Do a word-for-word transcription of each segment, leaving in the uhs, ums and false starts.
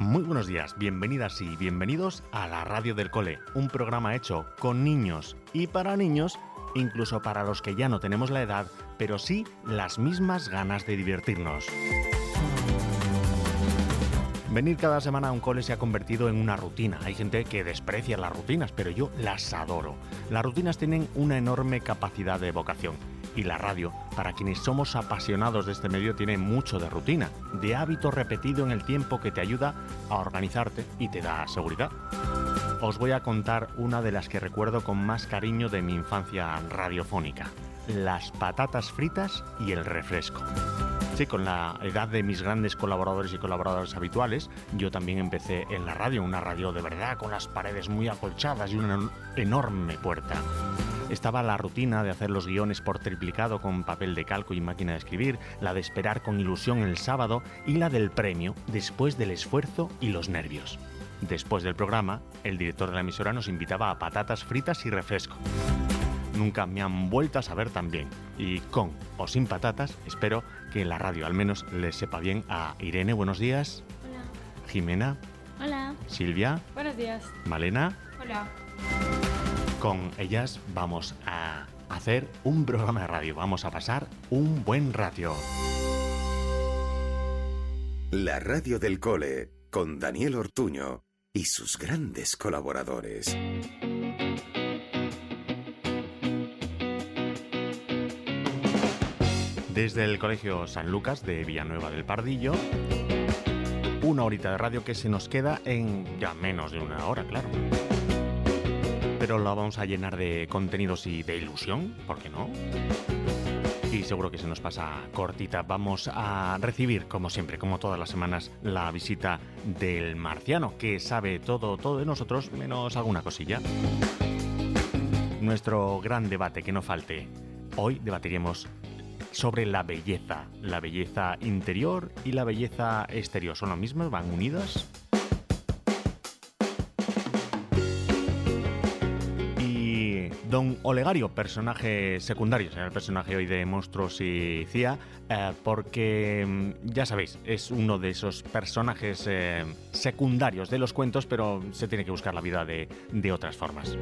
Muy buenos días, bienvenidas y bienvenidos a la Radio del Cole, un programa hecho con niños y para niños, incluso para los que ya no tenemos la edad, pero sí las mismas ganas de divertirnos. Venir cada semana a un cole se ha convertido en una rutina. Hay gente que desprecia las rutinas, pero yo las adoro. Las rutinas tienen una enorme capacidad de evocación. Y la radio, para quienes somos apasionados de este medio, tiene mucho de rutina, de hábito repetido en el tiempo que te ayuda a organizarte y te da seguridad. Os voy a contar una de las que recuerdo con más cariño de mi infancia radiofónica: las patatas fritas y el refresco. Sí, con la edad de mis grandes colaboradores y colaboradoras habituales, yo también empecé en la radio, una radio de verdad, con las paredes muy acolchadas y una enorme puerta. Estaba la rutina de hacer los guiones por triplicado con papel de calco y máquina de escribir, la de esperar con ilusión el sábado y la del premio después del esfuerzo y los nervios. Después del programa, el director de la emisora nos invitaba a patatas fritas y refresco. Nunca me han vuelto a saber tan bien. Y con o sin patatas, espero que la radio al menos les sepa bien a Irene, buenos días. Hola. Jimena. Hola. Silvia. Buenos días. Malena. Hola. Con ellas vamos a hacer un programa de radio, vamos a pasar un buen rato. La Radio del Cole, con Daniel Ortuño y sus grandes colaboradores. Desde el Colegio San Lucas de Villanueva del Pardillo, una horita de radio que se nos queda en ya menos de una hora, claro. Pero la vamos a llenar de contenidos y de ilusión, ¿por qué no? Y seguro que se nos pasa cortita. Vamos a recibir, como siempre, como todas las semanas, la visita del marciano, que sabe todo, todo de nosotros, menos alguna cosilla. Nuestro gran debate, que no falte. Hoy debatiremos sobre la belleza, la belleza interior y la belleza exterior. ¿Son lo mismo? ¿Van unidas? Don Olegario, personaje secundario, será el personaje hoy de Monstruos y C I A, eh, porque, ya sabéis, es uno de esos personajes eh, secundarios de los cuentos, pero se tiene que buscar la vida de, de otras formas.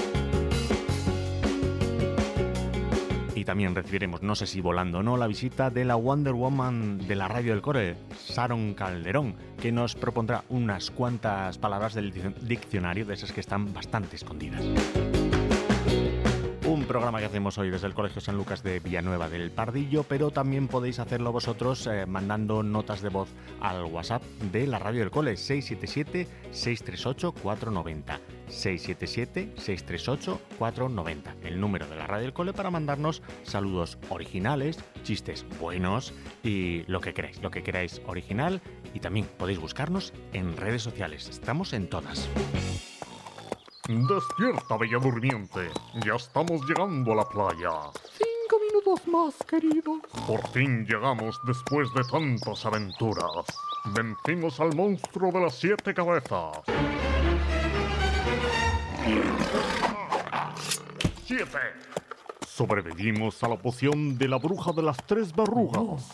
Y también recibiremos, no sé si volando o no, la visita de la Wonder Woman de la Radio del Cole, Sharon Calderón, que nos propondrá unas cuantas palabras del diccionario, de esas que están bastante escondidas. Un programa que hacemos hoy desde el Colegio San Lucas de Villanueva del Pardillo, pero también podéis hacerlo vosotros eh, mandando notas de voz al WhatsApp de la Radio del Cole, seis siete siete, seis tres ocho, cuatro nueve cero, seis siete siete, seis tres ocho, cuatro nueve cero, el número de la Radio del Cole para mandarnos saludos originales, chistes buenos y lo que queráis, lo que queráis original, y también podéis buscarnos en redes sociales, estamos en todas. Despierta, bella durmiente. Ya estamos llegando a la playa. Cinco minutos más, queridos. Por fin llegamos después de tantas aventuras. Vencimos al monstruo de las siete cabezas. ¡Siete! Sobrevivimos a la poción de la bruja de las tres verrugas.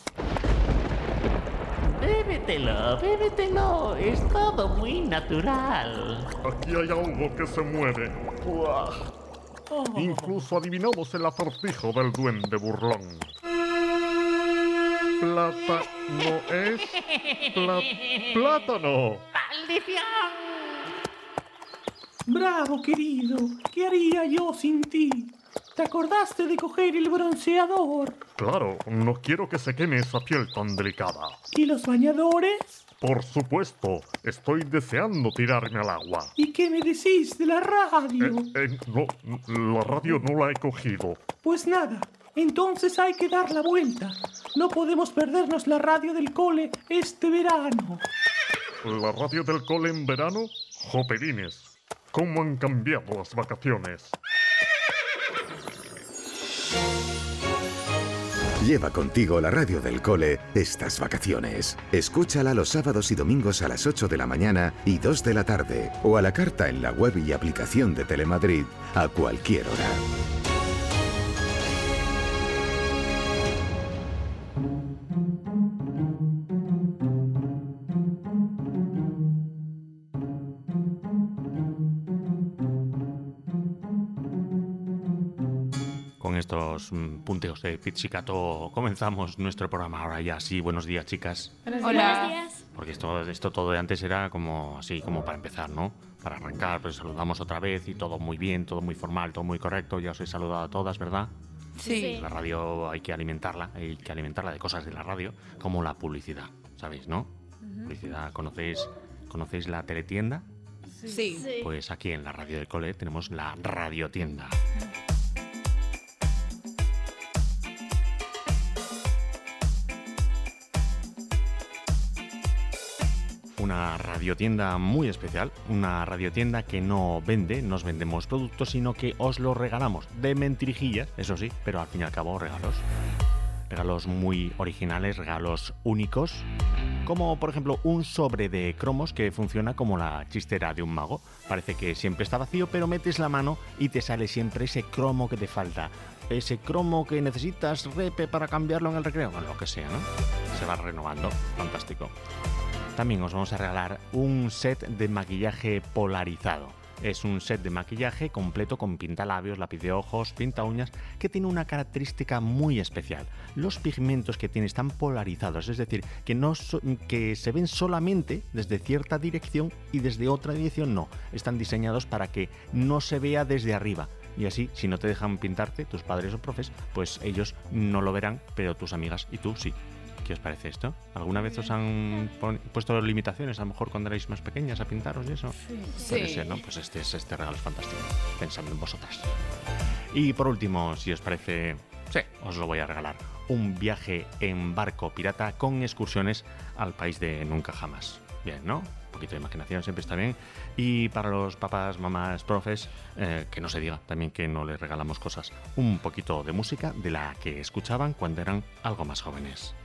Bébetelo, bébetelo, es todo muy natural. Aquí hay algo que se mueve. Oh. Incluso adivinamos el acertijo del duende burlón. Plata no es... Pla... ¡Plátano! ¡Maldición! Bravo, querido. ¿Qué haría yo sin ti? ¿Te acordaste de coger el bronceador? Claro, no quiero que se queme esa piel tan delicada. ¿Y los bañadores? Por supuesto, estoy deseando tirarme al agua. ¿Y qué me decís de la radio? Eh, eh, no, la radio no la he cogido. Pues nada, entonces hay que dar la vuelta. No podemos perdernos la radio del cole este verano. ¿La radio del cole en verano? Joperines, ¿cómo han cambiado las vacaciones? Lleva contigo la Radio del Cole estas vacaciones. Escúchala los sábados y domingos a las ocho de la mañana y dos de la tarde, o a la carta en la web y aplicación de Telemadrid a cualquier hora. Con estos mm, punteos de pizzicato comenzamos nuestro programa. Ahora ya sí, buenos días, chicas. Hola. Buenos días. Porque esto, esto todo de antes era como así, como para empezar, ¿no? Para arrancar, pues saludamos otra vez y todo muy bien, todo muy formal, todo muy correcto. Ya os he saludado a todas, ¿verdad? Sí. Sí. La radio hay que alimentarla, hay que alimentarla de cosas de la radio, como la publicidad, ¿sabéis, no? Uh-huh. Publicidad, ¿conocéis, ¿conocéis la teletienda? Sí. Sí. Pues aquí en la radio del cole tenemos la radiotienda. Una radiotienda muy especial, una radiotienda que no vende, no os vendemos productos, sino que os los regalamos de mentirijillas, eso sí, pero al fin y al cabo regalos. Regalos muy originales, regalos únicos, como por ejemplo un sobre de cromos que funciona como la chistera de un mago. Parece que siempre está vacío, pero metes la mano y te sale siempre ese cromo que te falta, ese cromo que necesitas repe para cambiarlo en el recreo, o lo que sea, ¿no? Se va renovando, fantástico. También os vamos a regalar un set de maquillaje polarizado. Es un set de maquillaje completo con pintalabios, lápiz de ojos, pinta uñas, que tiene una característica muy especial. Los pigmentos que tiene están polarizados, es decir, que, no so- que se ven solamente desde cierta dirección y desde otra dirección no. Están diseñados para que no se vea desde arriba. Y así, si no te dejan pintarte, tus padres o profes, pues ellos no lo verán, pero tus amigas y tú sí. ¿Qué os parece esto? ¿Alguna vez os han pon- puesto limitaciones, a lo mejor cuando erais más pequeñas, a pintaros y eso? Sí. Puede ser, ¿no? Pues este, es, este regalo es fantástico, pensando en vosotras. Y por último, si os parece, sí, os lo voy a regalar. Un viaje en barco pirata con excursiones al país de nunca jamás. Bien, ¿no? Un poquito de imaginación siempre está bien. Y para los papás, mamás, profes, eh, que no se diga también que no les regalamos cosas. Un poquito de música de la que escuchaban cuando eran algo más jóvenes.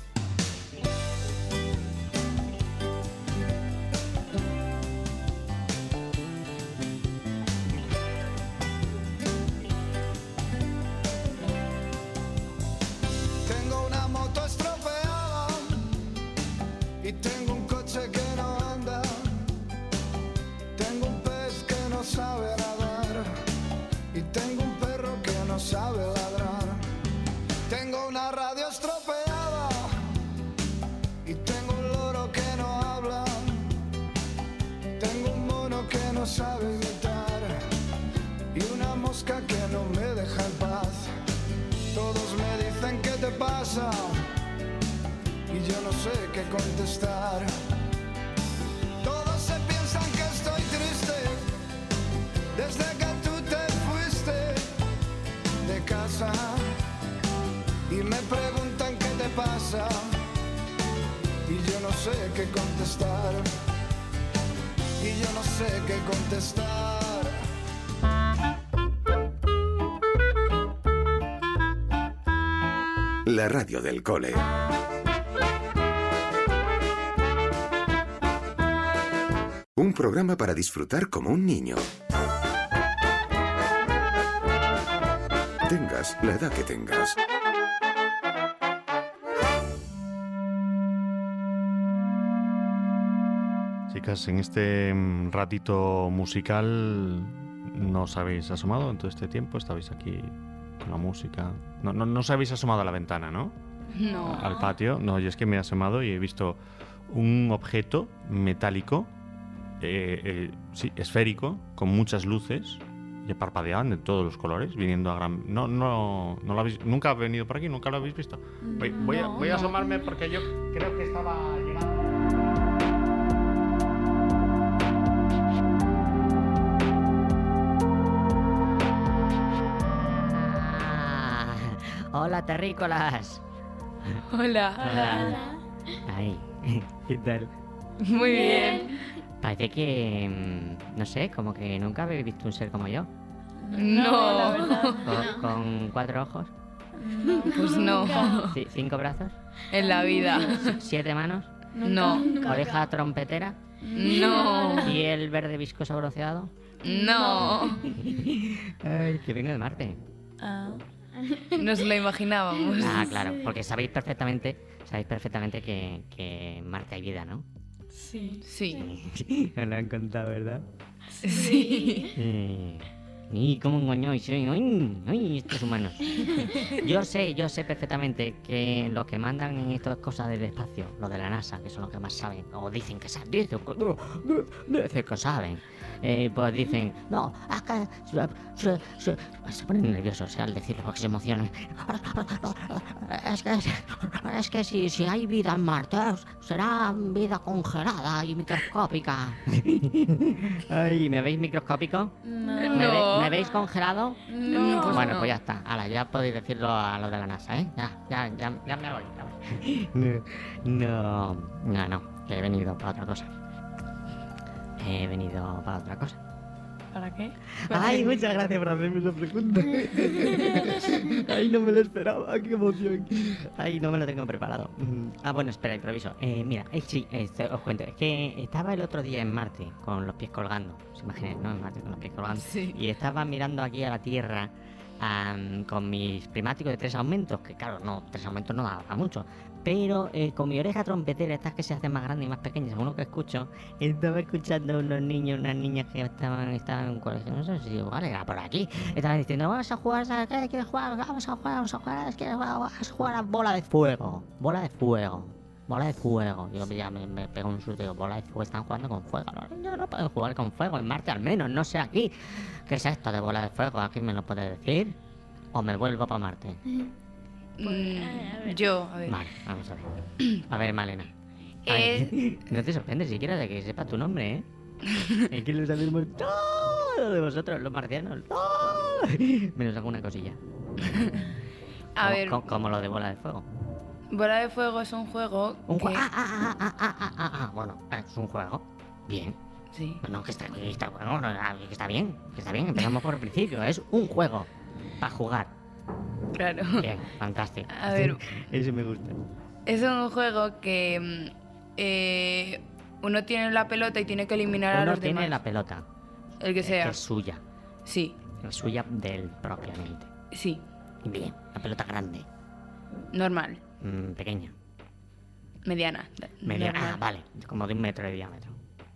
Tengo una moto estropeada y tengo un coche que no anda. Tengo un pez que no sabe nadar y tengo un perro que no sabe ladrar. Tengo una radio estropeada y tengo un loro que no habla. Tengo un mono que no sabe imitar y una mosca que no me deja en paz. Todos me dicen qué te pasa y yo no sé qué contestar. Todos se piensan que estoy triste desde que tú te fuiste de casa y me preguntan qué te pasa y yo no sé qué contestar. Y yo no sé qué contestar. La radio del cole. Un programa para disfrutar como un niño. Tengas la edad que tengas. Chicas, en este mm, ratito musical no os habéis asomado en todo este tiempo, estabais aquí con la música. No, no, no os habéis asomado a la ventana, ¿no? No. Al patio. No, yo es que me he asomado y he visto un objeto metálico, eh, eh, sí, esférico, con muchas luces y parpadeaban de todos los colores, viniendo a gran... No, no, no lo habéis... ¿Nunca ha venido por aquí? ¿Nunca lo habéis visto? Voy, voy, a, voy a asomarme porque yo creo que estaba llegando... Ah, hola, terrícolas. Hola. Hola. Ay, ¿qué tal? Muy bien. Parece que, mm, no sé, como que nunca habéis visto un ser como yo. No. Con, con cuatro ojos, Pues no. ci- cinco brazos, En la vida. siete manos, No. oreja trompetera, No. piel verde viscoso bronceado. No. Ay, que vengo de Marte. Nos lo imaginábamos. Ah, claro, porque sabéis perfectamente, sabéis perfectamente que, que en Marte hay vida, ¿no? Sí. Me lo han contado, ¿verdad? Sí. Y, ¿Y cómo engañáis? ¿Eh? ¡Ay, ay, estos humanos! Yo sé, yo sé perfectamente que los que mandan en estas cosas del espacio, los de la NASA, que son los que más saben, o dicen que saben, dicen que, dicen que saben, eh, pues dicen, no, es que se, se, se, se ponen nerviosos, o sea, al decirlo, porque se emocionan. Es que, es que si, si hay vida en Marte, será vida congelada y microscópica. Ay, ¿me veis microscópico? No. ¿Me, ve- ¿Me veis congelado? No, pues Bueno, no. pues ya está. Ahora, ya podéis decirlo a los de la NASA, ¿eh? Ya, ya, ya, ya me voy. ya voy. No, no, no, que he venido para otra cosa. He venido para otra cosa. ¿Para qué? Ay, muchas gracias por hacerme esa pregunta. Ay, no me lo esperaba, qué emoción. Ay, no me lo tengo preparado. Mm, Ah, bueno, espera, improviso. Eh, mira, eh, sí, este, os cuento. Es que estaba el otro día en Marte con los pies colgando. ¿Os imagináis, no? En Marte con los pies colgando. Sí. Y estaba mirando aquí a la Tierra am, con mis primáticos de tres aumentos, que claro, no, tres aumentos no da para mucho. Pero eh, con mi oreja trompetera, estas que se hacen más grandes y más pequeñas, según lo que escucho, estaba escuchando a unos niños, unas niñas que estaban, estaban en un colegio, no sé si igual era por aquí, estaban diciendo, vamos a jugar, ¿sabes qué? ¿Quieres jugar? Vamos a jugar, vamos a jugar, es que vamos a jugar a bola de fuego, bola de fuego, bola de fuego. Yo ya me, me pego un susto, digo, bola de fuego, están jugando con fuego. Los niños no pueden jugar con fuego, en Marte al menos, no sé aquí. ¿Qué es esto de bola de fuego? ¿Aquí me lo puede decir? ¿O me vuelvo para Marte? Mm, yo, a ver. Vale, vamos a ver. A ver, Malena. Ay, no te sorprendes siquiera de que sepa tu nombre, ¿eh? Es que lo sabemos todo de vosotros, los marcianos. Todo. Menos alguna cosilla. A Como- ver, co- Como lo de bola de fuego. Bola de Fuego es un juego Un que... juego. Ah, ah, ah, ah, ah, ah, ah. Bueno, es un juego. Bien. Sí. No, que está, que está, bueno, no, que está bien. Que está bien. Empezamos por el principio. Es un juego. Para jugar. Claro. Bien, fantástico. A ver, Eso me gusta. es un juego que mm, eh, uno tiene la pelota y tiene que eliminar a Uno los tiene demás. la pelota. El que eh, sea. Que es suya. Sí, Es suya de él propiamente. sí. Bien. La pelota grande. Normal. Mm, pequeña. Mediana. Media. Normal. Ah, vale. Como de un metro de diámetro.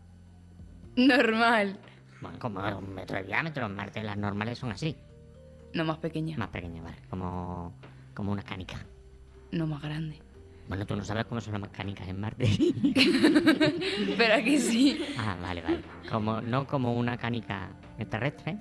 Normal. Bueno, como de un metro de diámetro. En Marte las normales son así. No más pequeña. Más pequeñas, vale. Como, como una canica. No más grande. Bueno, tú no sabes cómo son las canicas en Marte. Pero aquí sí. Ah, vale, vale. Como, no como una canica terrestre,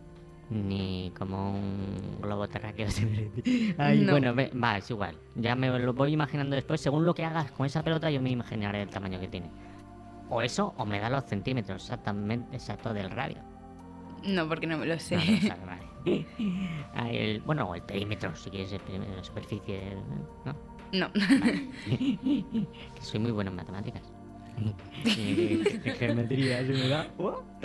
ni como un globo terráqueo. Ay, No. bueno, ve- va, es igual. Ya me lo voy imaginando después. Según lo que hagas con esa pelota, yo me imaginaré el tamaño que tiene. O eso, o me da los centímetros exactamente, exacto del radio. No, porque no me lo sé. No, no sabe, vale. Ah, el- bueno, o el perímetro, si quieres, el perímetro, la superficie, ¿no? No. Que soy muy bueno en matemáticas. En geometría se me da.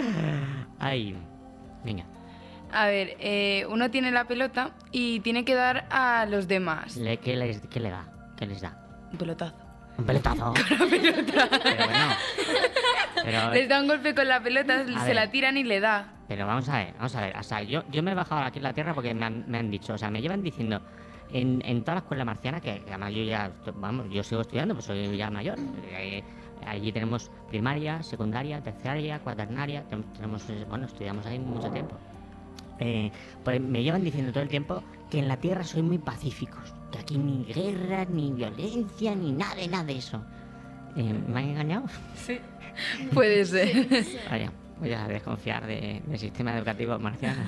Ay, venga. A ver, eh, uno tiene la pelota y tiene que dar a los demás. Le- ¿qué, les, ¿Qué le da? ¿Qué les da? Un pelotazo. Un pelotazo. Pero bueno. Pero, Les da un golpe con la pelota, se ver. la tiran y le da. pero vamos a ver, vamos a ver. O sea, yo, yo me he bajado aquí en la Tierra porque me han, me han dicho, o sea, me llevan diciendo en, en toda la escuela marciana, que, que además yo ya, vamos, yo sigo estudiando, pues soy ya mayor. Eh, allí tenemos primaria, secundaria, terciaria, cuaternaria, ten- tenemos, eh, bueno, estudiamos ahí mucho tiempo. Eh, pues me llevan diciendo todo el tiempo que en la Tierra soy muy pacíficos, que aquí ni guerra, ni violencia, ni nada de nada de eso. Eh, ¿Me han engañado? Sí. Puede ser. Vaya, voy a desconfiar de- del sistema educativo marciano.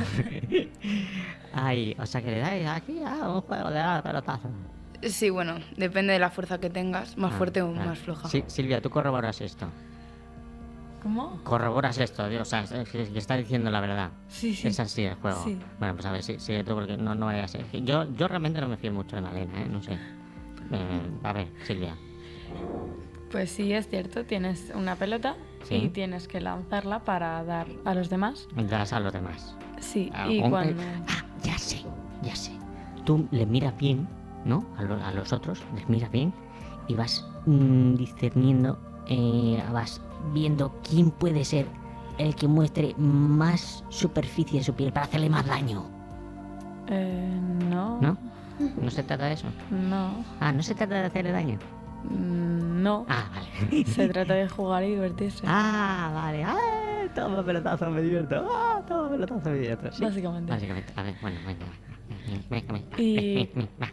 Ay, o sea que le dais aquí a un juego de dar pelotazo. Sí, bueno, depende de la fuerza que tengas, más Ah, fuerte o ah. más floja. Sí, Silvia, tú corroboras esto. ¿Cómo? Corroboras esto, tío, o sea, es- es que que está diciendo la verdad. Sí, sí. Es así el juego. Sí. Bueno, pues a ver, sí, sigue tú porque no, no vaya a ser. Yo, yo realmente no me fío mucho de Malena, ¿eh? No sé. Eh, a ver, Silvia. Pues sí, es cierto, tienes una pelota Sí. y tienes que lanzarla para dar a los demás. Das a los demás. Sí, Ah, y con- cuando... Ah, ya sé, ya sé. Tú les miras bien, ¿no? A, lo- a los otros, les miras bien y vas mm, discerniendo, eh, vas viendo quién puede ser el que muestre más superficie de su piel para hacerle más daño, Eh, no. ¿no? ¿No se trata de eso? No. Ah, ¿no se trata de hacerle daño? Mm, No. Ah, vale. Se trata de jugar y divertirse. Ah, vale. Ah, Toma pelotazo, me divierto. Ah, toma pelotazo, me divierto. Sí. Básicamente. Básicamente. A ver, bueno, venga. Venga, venga. Y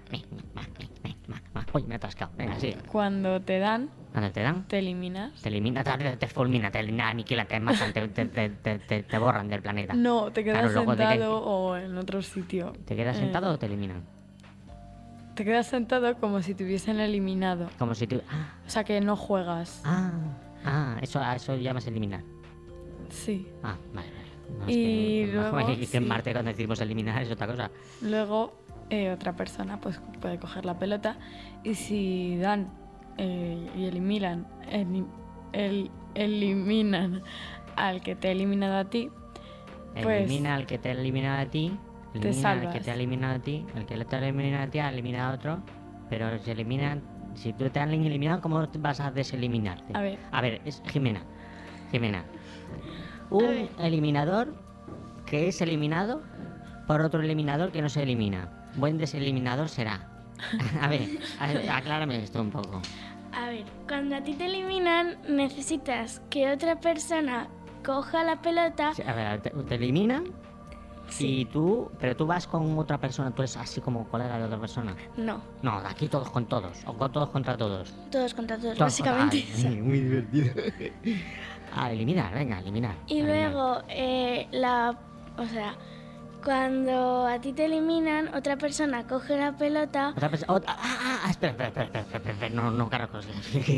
Uy, me he atascado. Venga, sí. cuando te dan, Cuando te dan, te eliminas. te elimina, te, te fulmina, te aniquila, te matan, te, te, te, te, te, te borran del planeta. No, te quedas Claro, luego diré- sentado o en otro sitio. ¿Te quedas Eh, sentado o te eliminan? Te quedas sentado como si te hubiesen eliminado. Como si tú... Ah, O sea que no juegas. ah, ah, eso, a eso llamas eliminar. Sí. Ah, vale, vale. No, Y es que, luego, es que sí. en Marte cuando decimos eliminar es otra cosa. Luego eh, otra persona pues puede coger la pelota y si dan eh, y eliminan eli- el, eliminan al que te ha eliminado a ti, pues Elimina al que te ha eliminado a ti. te Elimina al que salvas. te ha eliminado a ti. El que te ha eliminado a ti ha eliminado a otro. Pero se eliminan. Si tú te han eliminado, ¿cómo vas a deseliminarte? A ver. A ver, es Jimena. Jimena. Un eliminador que es eliminado por otro eliminador que no se elimina. Buen deseliminador será. A ver, a ver, aclárame esto un poco. A ver, cuando a ti te eliminan, necesitas que otra persona coja la pelota. Sí, a ver, te, te eliminan y tú, pero tú vas con otra persona, tú eres así como colega de otra persona. No, No, aquí todos con todos, o con todos contra todos. todos contra todos, Todos básicamente. contra- Ay, muy divertido. Ah, eliminar, venga, eliminar. Y eliminar. luego, eh, la, o sea, cuando a ti te eliminan, otra persona coge la pelota. Otra persona. otra- ah, ah, ah, espera, espera, espera, espera, espera, espera, no, no, claro, es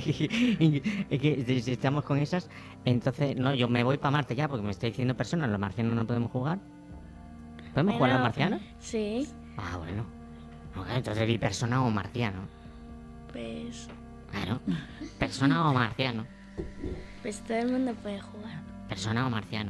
que si- si estamos con esas, entonces, no, yo me voy para Marte ya, porque me está diciendo personas, los marcianos no podemos jugar. ¿Podemos jugar a los Bueno, marcianos? Sí, Ah, bueno. Ok, entonces vi persona o marciano. pues, Claro. Persona o marciano. pues todo el mundo puede jugar. Persona o marciano.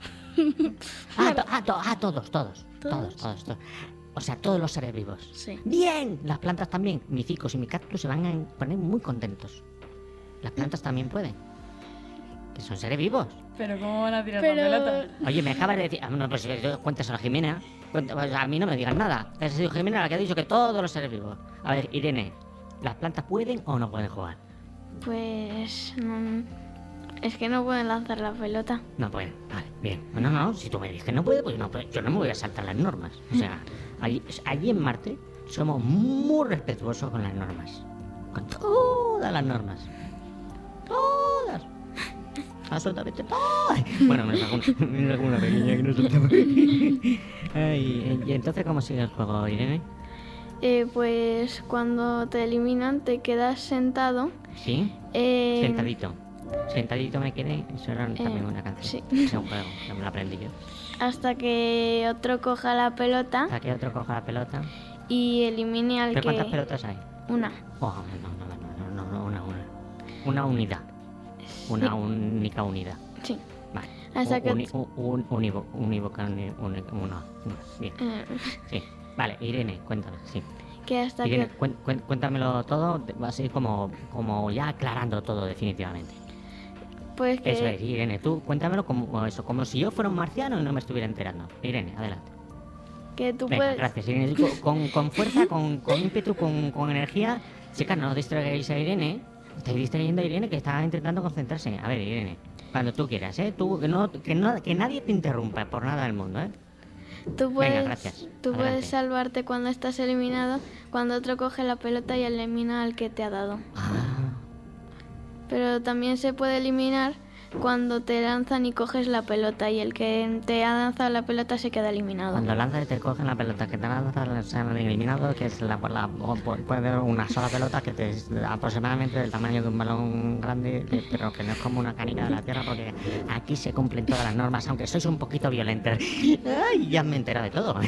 Ah, to- ah, to- ah, todos, todos, todos, todos, todos. O sea, todos los seres vivos. Sí. Bien, las plantas también. Mis ficus y mi cactus se van a poner muy contentos. Las plantas también pueden. Que son seres vivos. Pero ¿cómo van a tirar Pero- la pelota? Oye, me acabas de decir... Ah, no, pues eh, cuéntaselo a Jimena. Cuenta- pues, a mí no me digas nada. Ha sido Jimena la que ha dicho que todos los seres vivos. A ver, Irene, ¿las plantas pueden o no pueden jugar? Pues, mm, es que no pueden lanzar la pelota. No pueden. Vale, bien. No, no, si tú me dices que no puede, pues no puede. Yo no me voy a saltar las normas. O sea, allí, allí en Marte somos muy respetuosos con las normas. Con todas las normas. Todas. Absolutamente todas. Bueno, me saco una, me saco una pequeña que no soltamos. Ay, y entonces, ¿cómo sigue el juego, Irene? Eh, pues cuando te eliminan te quedas sentado. ¿Sí? eh, Sentadito. Sentadito me quedé. Eso era también una canción. sí. Es un juego, que me lo aprendí yo. Hasta que otro coja la pelota Hasta que otro coja la pelota. y elimine al ¿Pero que... cuántas pelotas hay? Una. Oh, no, no, no, no, no, no, una, una. Una unidad. Una única unidad. Sí. Vale. Hasta Un- que- uni- un- un- unívoco, unívoca, uni- uni- una, una. Bien. Eh, Sí. Vale, Irene, cuéntame, sí. que hasta Irene, que... cuen- cuen- cuéntamelo todo, así como, como ya aclarando todo definitivamente. Pues que... Eso es, Irene, tú cuéntamelo como eso, como si yo fuera un marciano y no me estuviera enterando. Irene, adelante. Que tú Venga, puedes... gracias, Irene. Con, con- con fuerza, con, con ímpetu, con, con energía. Chicas, no distraigáis a Irene. Estáis distrayendo a Irene que está intentando concentrarse. A ver, Irene, cuando tú quieras, ¿eh? Tú, que, no, que, no, que nadie te interrumpa por nada del mundo, ¿eh? Tú puedes, Venga, gracias. tú Adelante. puedes salvarte cuando estás eliminado, cuando otro coge la pelota y elimina al que te ha dado. Ah, Pero también se puede eliminar cuando te lanzan y coges la pelota y el que te ha lanzado la pelota se queda eliminado. cuando lanzas y te cogen la pelota que te lanzan, se han eliminado, que es la, la, o pu- puede haber una sola pelota que te es aproximadamente del tamaño de un balón grande, de- pero que no es como una canica de la tierra, porque aquí se cumplen todas las normas, aunque sois un poquito violentos. Ay, ya me he enterado de todo.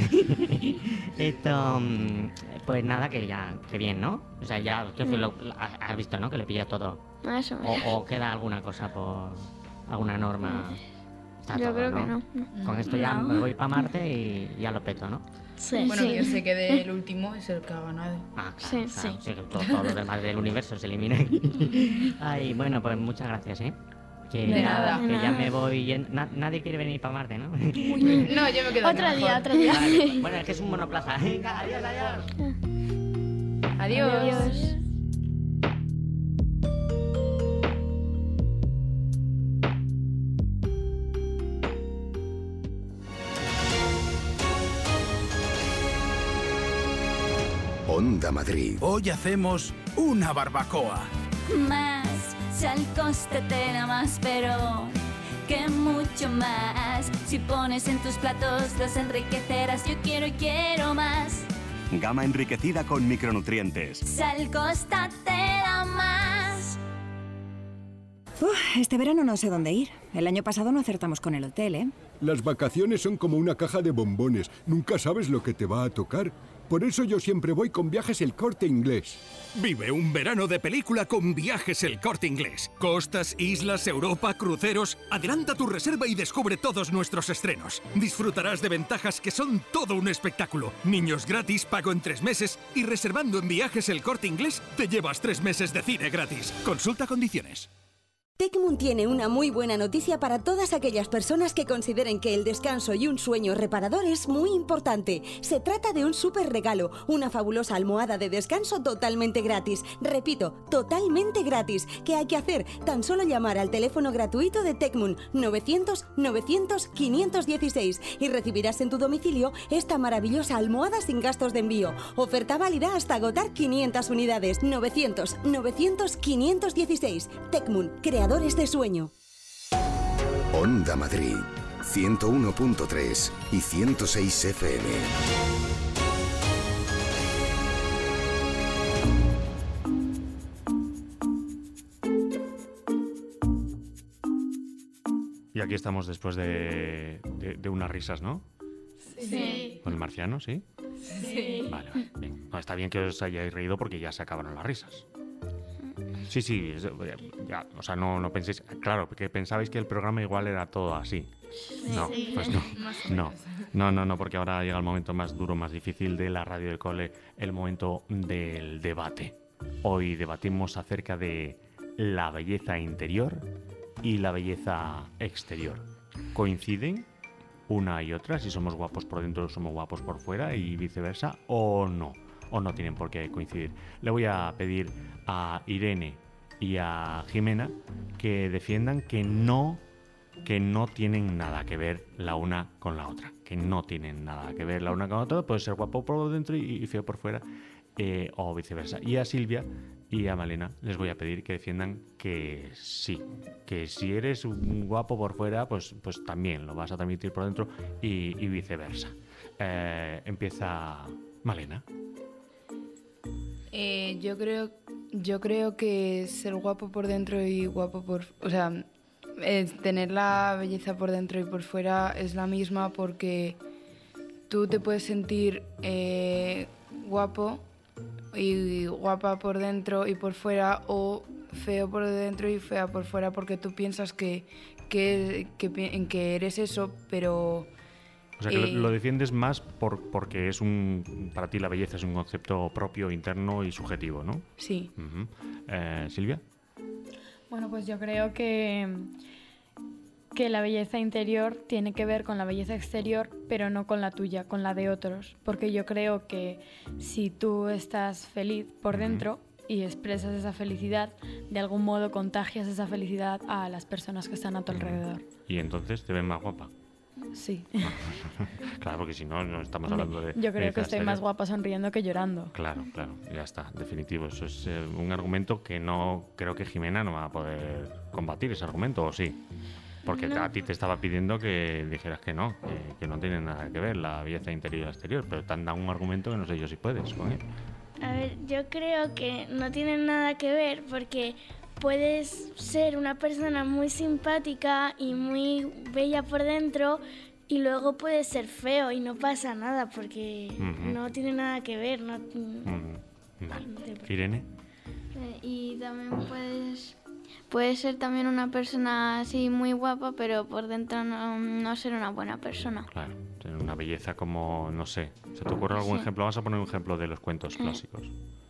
Esto, mm, pues nada, que ya, que bien, ¿no? O sea, ya, que lo- has visto, ¿no? Que le pilla todo. Eso. O, o queda alguna cosa por alguna norma. Está Yo todo, creo que no. no. Con esto ya No. me voy para Marte y ya lo peto, ¿no? Sí, Bueno, sí. que se quede el último es el que ha ganado. Ah, claro, Sí, claro, sí. que todo, todo lo demás del universo se elimina. Ay, bueno, pues muchas gracias, ¿eh? Que, De nada. que De ya nada. me voy yendo. Na- nadie quiere venir para Marte, ¿no? No, yo me quedo aquí Otro día, mejor. otro día. Vale, bueno, es que es un monoplaza. Venga, adiós, adiós. Adiós. Adiós. Onda Madrid. Hoy hacemos una barbacoa. Más, si al coste te da más, pero que mucho más. Si pones en tus platos los enriquecerás. Yo quiero y quiero más. Gama enriquecida con micronutrientes. Sal Costa te da más. Uf, este verano no sé dónde ir. El año pasado no acertamos con el hotel, ¿eh? Las vacaciones son como una caja de bombones. Nunca sabes lo que te va a tocar. Por eso yo siempre voy con Viajes El Corte Inglés. Vive un verano de película con Viajes El Corte Inglés. Costas, islas, Europa, cruceros. Adelanta tu reserva y descubre todos nuestros estrenos. Disfrutarás de ventajas que son todo un espectáculo. Niños gratis, pago en tres meses. Y reservando en Viajes El Corte Inglés, te llevas tres meses de cine gratis. Consulta condiciones. Tecmun tiene una muy buena noticia para todas aquellas personas que consideren que el descanso y un sueño reparador es muy importante. Se trata de un súper regalo, una fabulosa almohada de descanso totalmente gratis. Repito, totalmente gratis. ¿Qué hay que hacer? Tan solo llamar al teléfono gratuito de Tecmun novecientos novecientos quinientos dieciséis y recibirás en tu domicilio esta maravillosa almohada sin gastos de envío. Oferta válida hasta agotar quinientas unidades. novecientos novecientos quinientos dieciséis. Tecmun, creadores de sueño. Onda Madrid, ciento uno punto tres y ciento seis F M. Y aquí estamos después de, de, de unas risas, ¿no? Sí. ¿Con el marciano, sí? Sí. Vale, vale, bien. No, está bien que os hayáis reído porque ya se acabaron las risas. Sí, sí, es- ya, o sea, no, no penséis... Claro, porque pensabais que el programa igual era todo así. No, Sí, pues no, más o no, menos. no, no, no, porque ahora llega el momento más duro, más difícil de la radio del cole, el momento del debate. Hoy debatimos acerca de la belleza interior y la belleza exterior. ¿Coinciden una y otra? Si somos guapos por dentro, somos guapos por fuera y viceversa, o no, o no tienen por qué coincidir. Le voy a pedir a Irene y a Jimena que defiendan que no que no tienen nada que ver la una con la otra, que no tienen nada que ver la una con la otra, puede ser guapo por dentro y, y feo por fuera, eh, o viceversa. Y a Silvia y a Malena les voy a pedir que defiendan que sí, que si eres un guapo por fuera, pues, pues también lo vas a transmitir por dentro y, y viceversa. Eh, empieza Malena. Eh, yo creo, yo creo que ser guapo por dentro y guapo por, o sea, es tener la belleza por dentro y por fuera es la misma, porque tú te puedes sentir eh, guapo y guapa por dentro y por fuera, o feo por dentro y fea por fuera, porque tú piensas que, que, que, pi- en que eres eso, pero... O sea, que eh, lo, lo defiendes más por, porque es un, para ti la belleza es un concepto propio, interno y subjetivo, ¿no? Sí. Ujú. Eh, Silvia. Bueno, pues yo creo que, que la belleza interior tiene que ver con la belleza exterior, pero no con la tuya, con la de otros. Porque yo creo que si tú estás feliz por dentro y expresas esa felicidad, de algún modo contagias esa felicidad a las personas que están a tu alrededor. Y entonces te ven más guapa. Sí. Claro, porque si no, no estamos hablando de... Yo creo que belleza estoy más exterior. guapa sonriendo que llorando. Claro, claro, ya está, definitivo. Eso es eh, un argumento que no creo que Jimena no va a poder combatir ese argumento, ¿o sí? Porque No. a ti te estaba pidiendo que dijeras que no, que, que no tiene nada que ver la belleza interior y exterior, pero te han dado un argumento que no sé yo si puedes con él. A ver, yo creo que no tienen nada que ver porque puedes ser una persona muy simpática y muy bella por dentro y luego puedes ser feo y no pasa nada porque Ujú. no tiene nada que ver. No, Mm, vale. Irene. Eh, Y también puedes, puedes ser también una persona así muy guapa, pero por dentro no, no ser una buena persona. Claro, tener una belleza como, no sé, ¿se te ocurre algún Sí. ejemplo? Vamos a poner un ejemplo de los cuentos Eh. clásicos.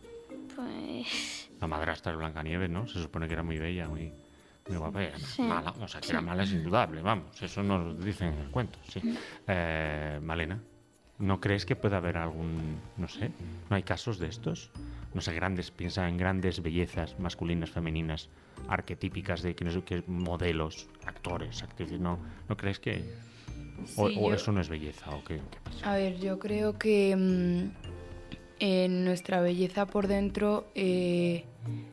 Pues La madrastra de Blancanieves, ¿no? Se supone que era muy bella, muy, muy guapa. Era Sí. mala, o sea, que Sí. era mala es indudable, vamos. Eso nos dicen en el cuento, sí. Eh, Malena, ¿no crees que puede haber algún, no sé, no hay casos de estos? No sé, grandes, piensa en grandes bellezas masculinas, femeninas, arquetípicas de que no sé qué modelos, actores, actrices, ¿no? ¿No crees que...? O, Sí, o yo- eso no es belleza, o qué, qué pasa? A ver, yo creo que mm, eh, nuestra belleza por dentro eh,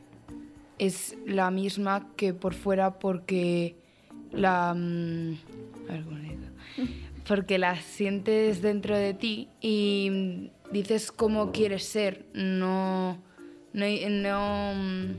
es la misma que por fuera porque la... mm, a ver, ¿cómo le digo? Porque la sientes dentro de ti y dices cómo quieres ser, no... no, no mm,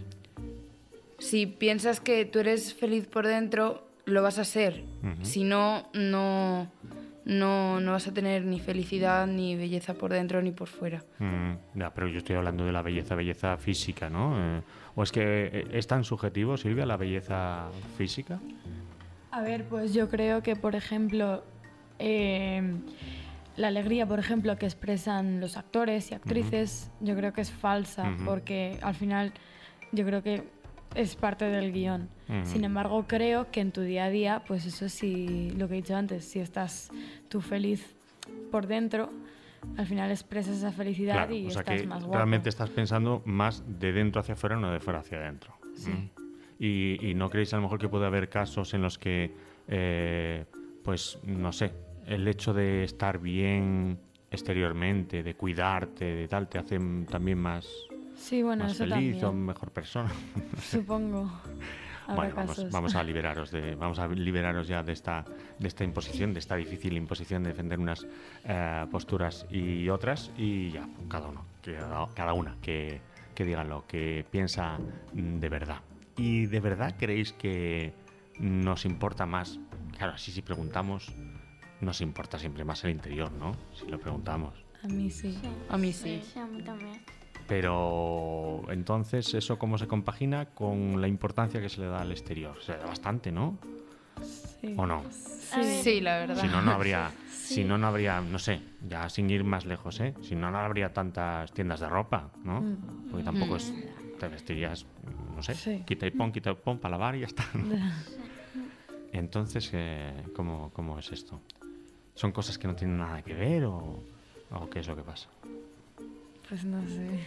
si piensas que tú eres feliz por dentro, lo vas a ser. Ujú. Si no, no, no, no vas a tener ni felicidad, ni belleza por dentro, ni por fuera. Mm, ya, pero yo estoy hablando de la belleza, belleza física, ¿no? Eh, ¿O es que eh, es tan subjetivo, Silvia, la belleza física? A ver, pues yo creo que, por ejemplo, eh, la alegría, por ejemplo, que expresan los actores y actrices, yo creo que es falsa, Ujú. porque al final yo creo que es parte del guión. Ujú. Sin embargo, creo que en tu día a día, pues eso sí, lo que he dicho antes, si estás tú feliz por dentro, al final expresas esa felicidad Claro, y o sea estás que más guapo. realmente estás pensando más de dentro hacia afuera, no de fuera hacia adentro. Sí. Mm. Y, y no creéis a lo mejor que puede haber casos en los que, eh, pues, no sé, el hecho de estar bien exteriormente, de cuidarte, de tal, te hace también más, Sí, bueno, más eso feliz o también. mejor persona. Supongo. Habrá Bueno, vamos, casos. vamos a liberaros de, vamos a liberaros ya de esta, de esta imposición, de esta difícil imposición de defender unas eh, posturas y otras, y ya, cada uno, que, cada una que, que diga lo que piensa mm, de verdad. ¿Y de verdad creéis que nos importa más? Claro, así si preguntamos, nos importa siempre más el interior, ¿no? Si lo preguntamos. A mí sí. A mí sí. Sí, a mí también. Pero entonces, ¿eso cómo se compagina con la importancia que se le da al exterior? Se le da bastante, ¿no? Sí. ¿O no? Sí, sí, la verdad. Si no, no habría, Sí. si no, no habría, no sé, ya sin ir más lejos, ¿eh? Si no, no habría tantas tiendas de ropa, ¿no? Mm. Porque tampoco Mm. es, te vestirías, no sé, Sí. quita y pon, quita y pon para lavar y ya está, ¿no? Entonces, eh, ¿cómo, ¿cómo es esto? ¿Son cosas que no tienen nada que ver o, o qué es lo que pasa? Pues no sé.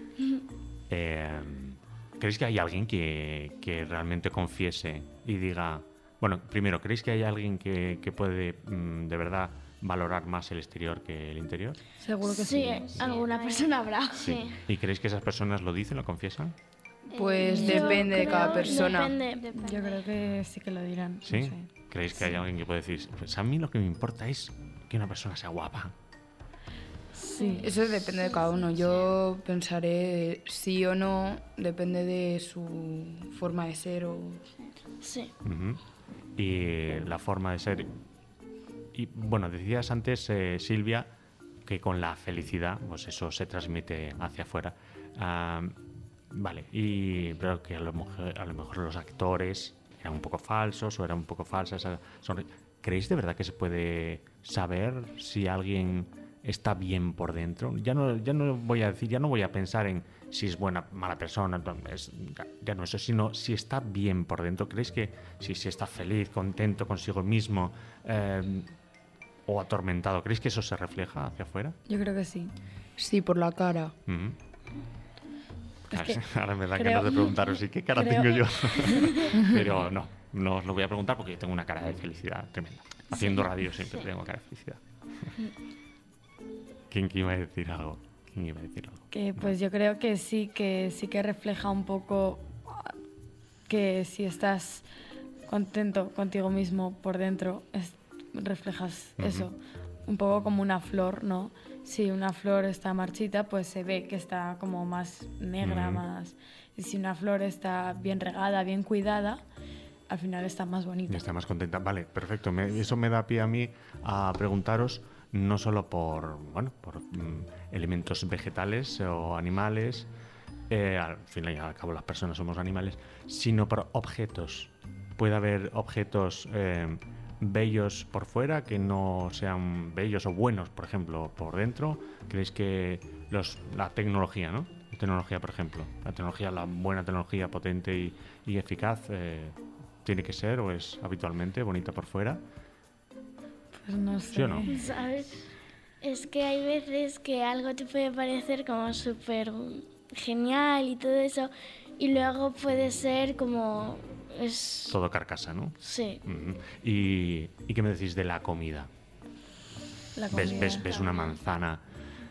Eh, ¿Creéis que hay alguien que, que realmente confiese y diga... Bueno, primero, ¿creéis que hay alguien que, que puede mm, de verdad valorar más el exterior que el interior? Seguro que Sí, sí. alguna persona habrá. Sí. ¿Y creéis que esas personas lo dicen, lo confiesan? Pues Yo depende de cada creo- persona. Depende. Yo creo que sí que lo dirán. ¿Sí? No sé. ¿Creéis que hay alguien que puede decir, pues a mí lo que me importa es que una persona sea guapa? Sí, eso depende de cada uno. Yo pensaré sí o no, depende de su forma de ser o... Sí. Ujú. Y la forma de ser... Y bueno, decías antes, eh, Silvia, que con la felicidad, pues eso se transmite hacia afuera. Ah, vale, y pero que a lo, mejor, a lo mejor los actores eran un poco falsos o eran un poco falsas. esa sonri- ¿Creéis de verdad que se puede saber si alguien está bien por dentro? Ya no, ya no voy a decir, ya no voy a pensar en si es buena mala persona, no, es- ya no eso, sino si está bien por dentro. ¿Creéis que si, si está feliz, contento consigo mismo eh, o atormentado, creéis que eso se refleja hacia afuera? Yo creo que sí. Sí, por la cara. Ujú. Es que Ahora me da creo- ganas de preguntaros, ¿y qué cara creo- tengo yo? Pero no, no os lo voy a preguntar porque tengo una cara de felicidad tremenda. Haciendo radio siempre tengo cara de felicidad. ¿Quién que iba a decir algo? ¿Quién iba a decir algo? Que pues yo creo que sí, que sí que refleja un poco que si estás contento contigo mismo por dentro, es- reflejas Ujú. eso. Un poco como una flor, ¿no? Si una flor está marchita, pues se ve que está como más negra, Ujú. más... Y si una flor está bien regada, bien cuidada, al final está más Y bonita. está más contenta. Vale, perfecto. Me- eso me da pie a mí a preguntaros no solo por, bueno, por mm, elementos vegetales o animales, eh, al fin y al cabo las personas somos animales, sino por objetos. Puede haber objetos eh, bellos por fuera que no sean bellos o buenos, por ejemplo, por dentro. ¿Creéis que los, la tecnología, ¿no? La tecnología, por ejemplo, la tecnología, la buena tecnología potente y, y eficaz, eh, tiene que ser o es habitualmente bonita por fuera? Pues no sé. ¿Sí o no? ¿Sabes? Es que hay veces que algo te puede parecer como súper genial y todo eso, y luego puede ser como... Es... Todo carcasa, ¿no? Sí. Ujú. ¿Y, ¿Y qué me decís de la comida? La ¿Ves, comida. ves, ves una manzana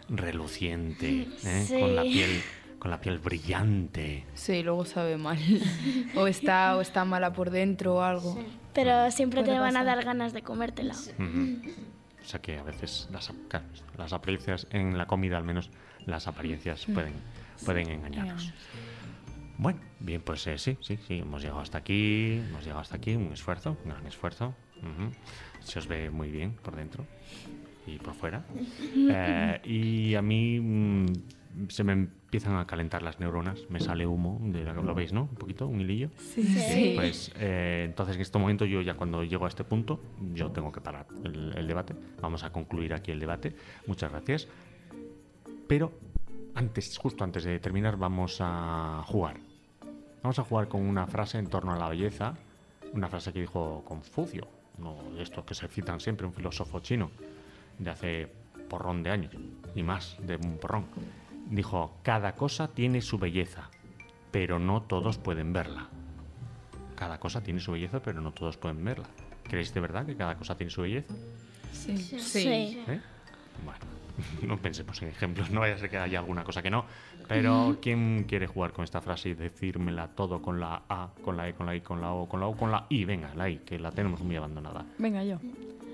reluciente, ¿eh? Sí. Con la piel, con la piel brillante. Sí, luego sabe mal. o está o está mala por dentro o algo. Sí. Pero siempre Puede te van a pasar. dar ganas de comértela. Ujú. O sea que a veces las, claro, las apariencias, en la comida al menos, las apariencias Mm. pueden, pueden engañarnos. Bueno, bien, pues eh, sí, sí, sí, hemos llegado hasta aquí, hemos llegado hasta aquí, un esfuerzo, un gran esfuerzo. Ujú. Se os ve muy bien por dentro y por fuera. Eh, y a mí mm, se me empiezan a calentar las neuronas, me sale humo, de la, ¿lo veis, no? Un poquito, un hilillo. Sí. Sí. Pues eh, entonces en este momento yo ya cuando llego a este punto, yo tengo que parar el, el debate. Vamos a concluir aquí el debate. Muchas gracias. Pero antes, justo antes de terminar, vamos a jugar. Vamos a jugar con una frase en torno a la belleza, una frase que dijo Confucio, uno de estos que se citan siempre, un filósofo chino de hace porrón de años y más de un porrón. Dijo: cada cosa tiene su belleza, pero no todos pueden verla. Cada cosa tiene su belleza, pero no todos pueden verla. ¿Creéis de verdad que cada cosa tiene su belleza? Sí. Sí. ¿Eh? Bueno, no pensemos en ejemplos, no vaya a ser que haya alguna cosa que no. Pero ¿quién quiere jugar con esta frase y decírmela todo con la A, con la E, con la I, con la O, con la O, con la I? Venga, la I, que la tenemos muy abandonada. Venga, yo.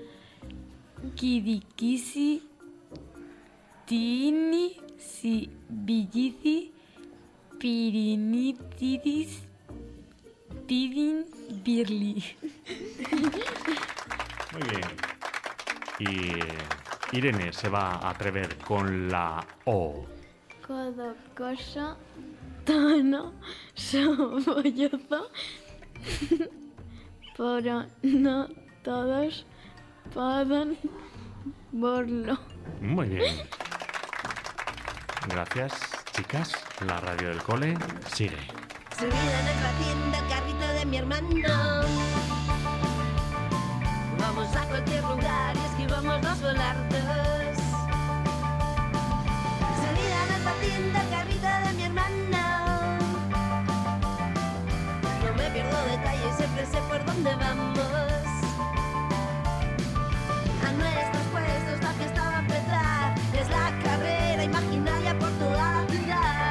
Kidikisi, Tini, si, Billici, Pirinitidis, Tidin, Birli. Muy bien. Y eh, Irene se va a atrever con la O. Codo, coso, tono, sobollozo, pero no todos pueden verlo. Muy bien. Gracias, chicas. La radio del cole sigue. Subida en el patín del carrito de mi hermano. Vamos a cualquier lugar y esquivamos los volantes. Subida en el patín del carrito de mi hermano. No me pierdo detalles, siempre sé por dónde vamos. A nuestros puestos la fiesta va a empezar. Es la carrera imaginaria por toda la ciudad.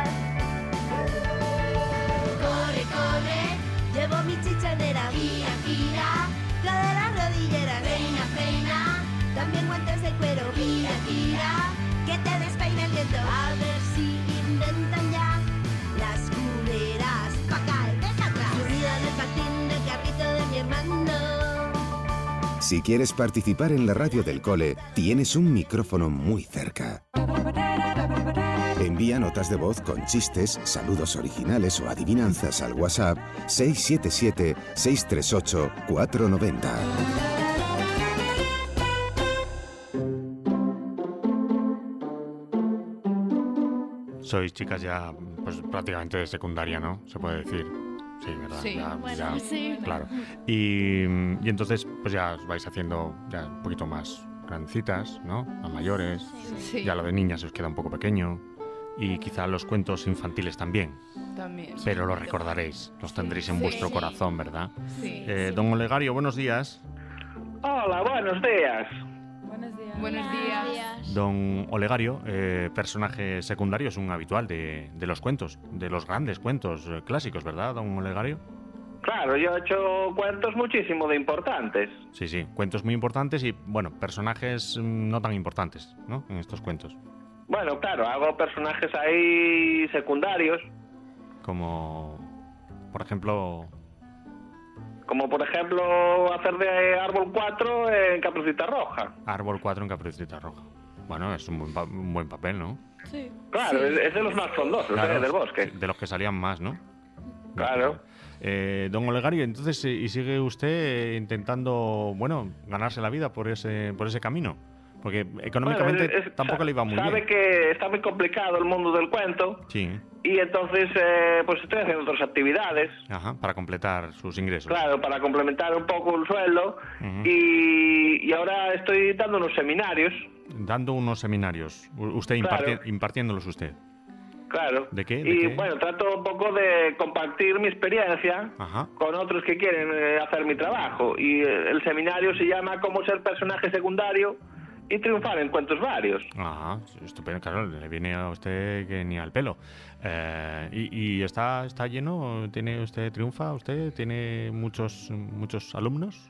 Corre, corre, llevo mi chichanera. Gira, gira, cadera, rodillera. Reina, reina, también guantes de cuero. Gira, gira, que te despeine el viento. A ver si intentan ya las culeras. Pa' acá y deja atrás. Subida en el patín del carrito de mi hermano. Si quieres participar en la radio del cole, tienes un micrófono muy cerca. Envía notas de voz con chistes, saludos originales o adivinanzas al WhatsApp seis siete siete, seis tres ocho, cuatro nueve cero. Sois chicas ya pues prácticamente de secundaria, ¿no? Se puede decir. Sí, ¿verdad? Sí, ya, bueno, ya, sí. Claro. Y, y entonces pues ya os vais haciendo ya un poquito más grandecitas, ¿no? A mayores. Sí. Ya lo de niñas os queda un poco pequeño. Y quizá los cuentos infantiles también. También. Pero los recordaréis, los tendréis en Sí. vuestro Sí. corazón, ¿verdad? Sí. Eh, don Olegario, buenos días. Hola, buenos días. Buenos días. Buenos días. Don Olegario, eh, personaje secundario, es un habitual de, de los cuentos, de los grandes cuentos eh, clásicos, ¿verdad, don Olegario? Claro, yo he hecho cuentos muchísimo de importantes. Sí, sí, cuentos muy importantes y, bueno, personajes mm, no tan importantes, ¿no? En estos cuentos. Bueno, claro, hago personajes ahí secundarios, Como, por ejemplo... como por ejemplo hacer de Árbol cuatro en Caperucita Roja. Árbol cuatro en Caperucita Roja. Bueno, es un buen, pa- un buen papel, ¿no? Sí. Claro, es, es de los más frondosos, Claro, ¿eh? Del bosque. De los que salían más, ¿no? Claro. Eh, don Olegario, entonces, eh, ¿y sigue usted eh, intentando, bueno, ganarse la vida por ese, por ese camino? Porque económicamente Bueno, es- es- tampoco le iba muy Sabe bien. que está muy complicado el mundo del cuento Sí, y entonces eh, pues estoy haciendo otras actividades. ajá, para completar sus ingresos. Claro, para complementar un poco el sueldo. Ujú. y, y ahora estoy dando unos seminarios. Dando unos seminarios, U- usted Claro. imparti- impartiéndolos usted. Claro. ¿De qué? ¿De Y qué? bueno, trato un poco de compartir mi experiencia Ajá. con otros que quieren eh, hacer mi trabajo. Y eh, el seminario se llama Cómo ser personaje secundario y triunfar en cuentos varios. Ah, estupendo, claro, le viene a usted que ni al pelo. Eh, ¿Y, y está, está lleno? ¿Tiene usted, triunfa usted? ¿Tiene muchos, muchos alumnos?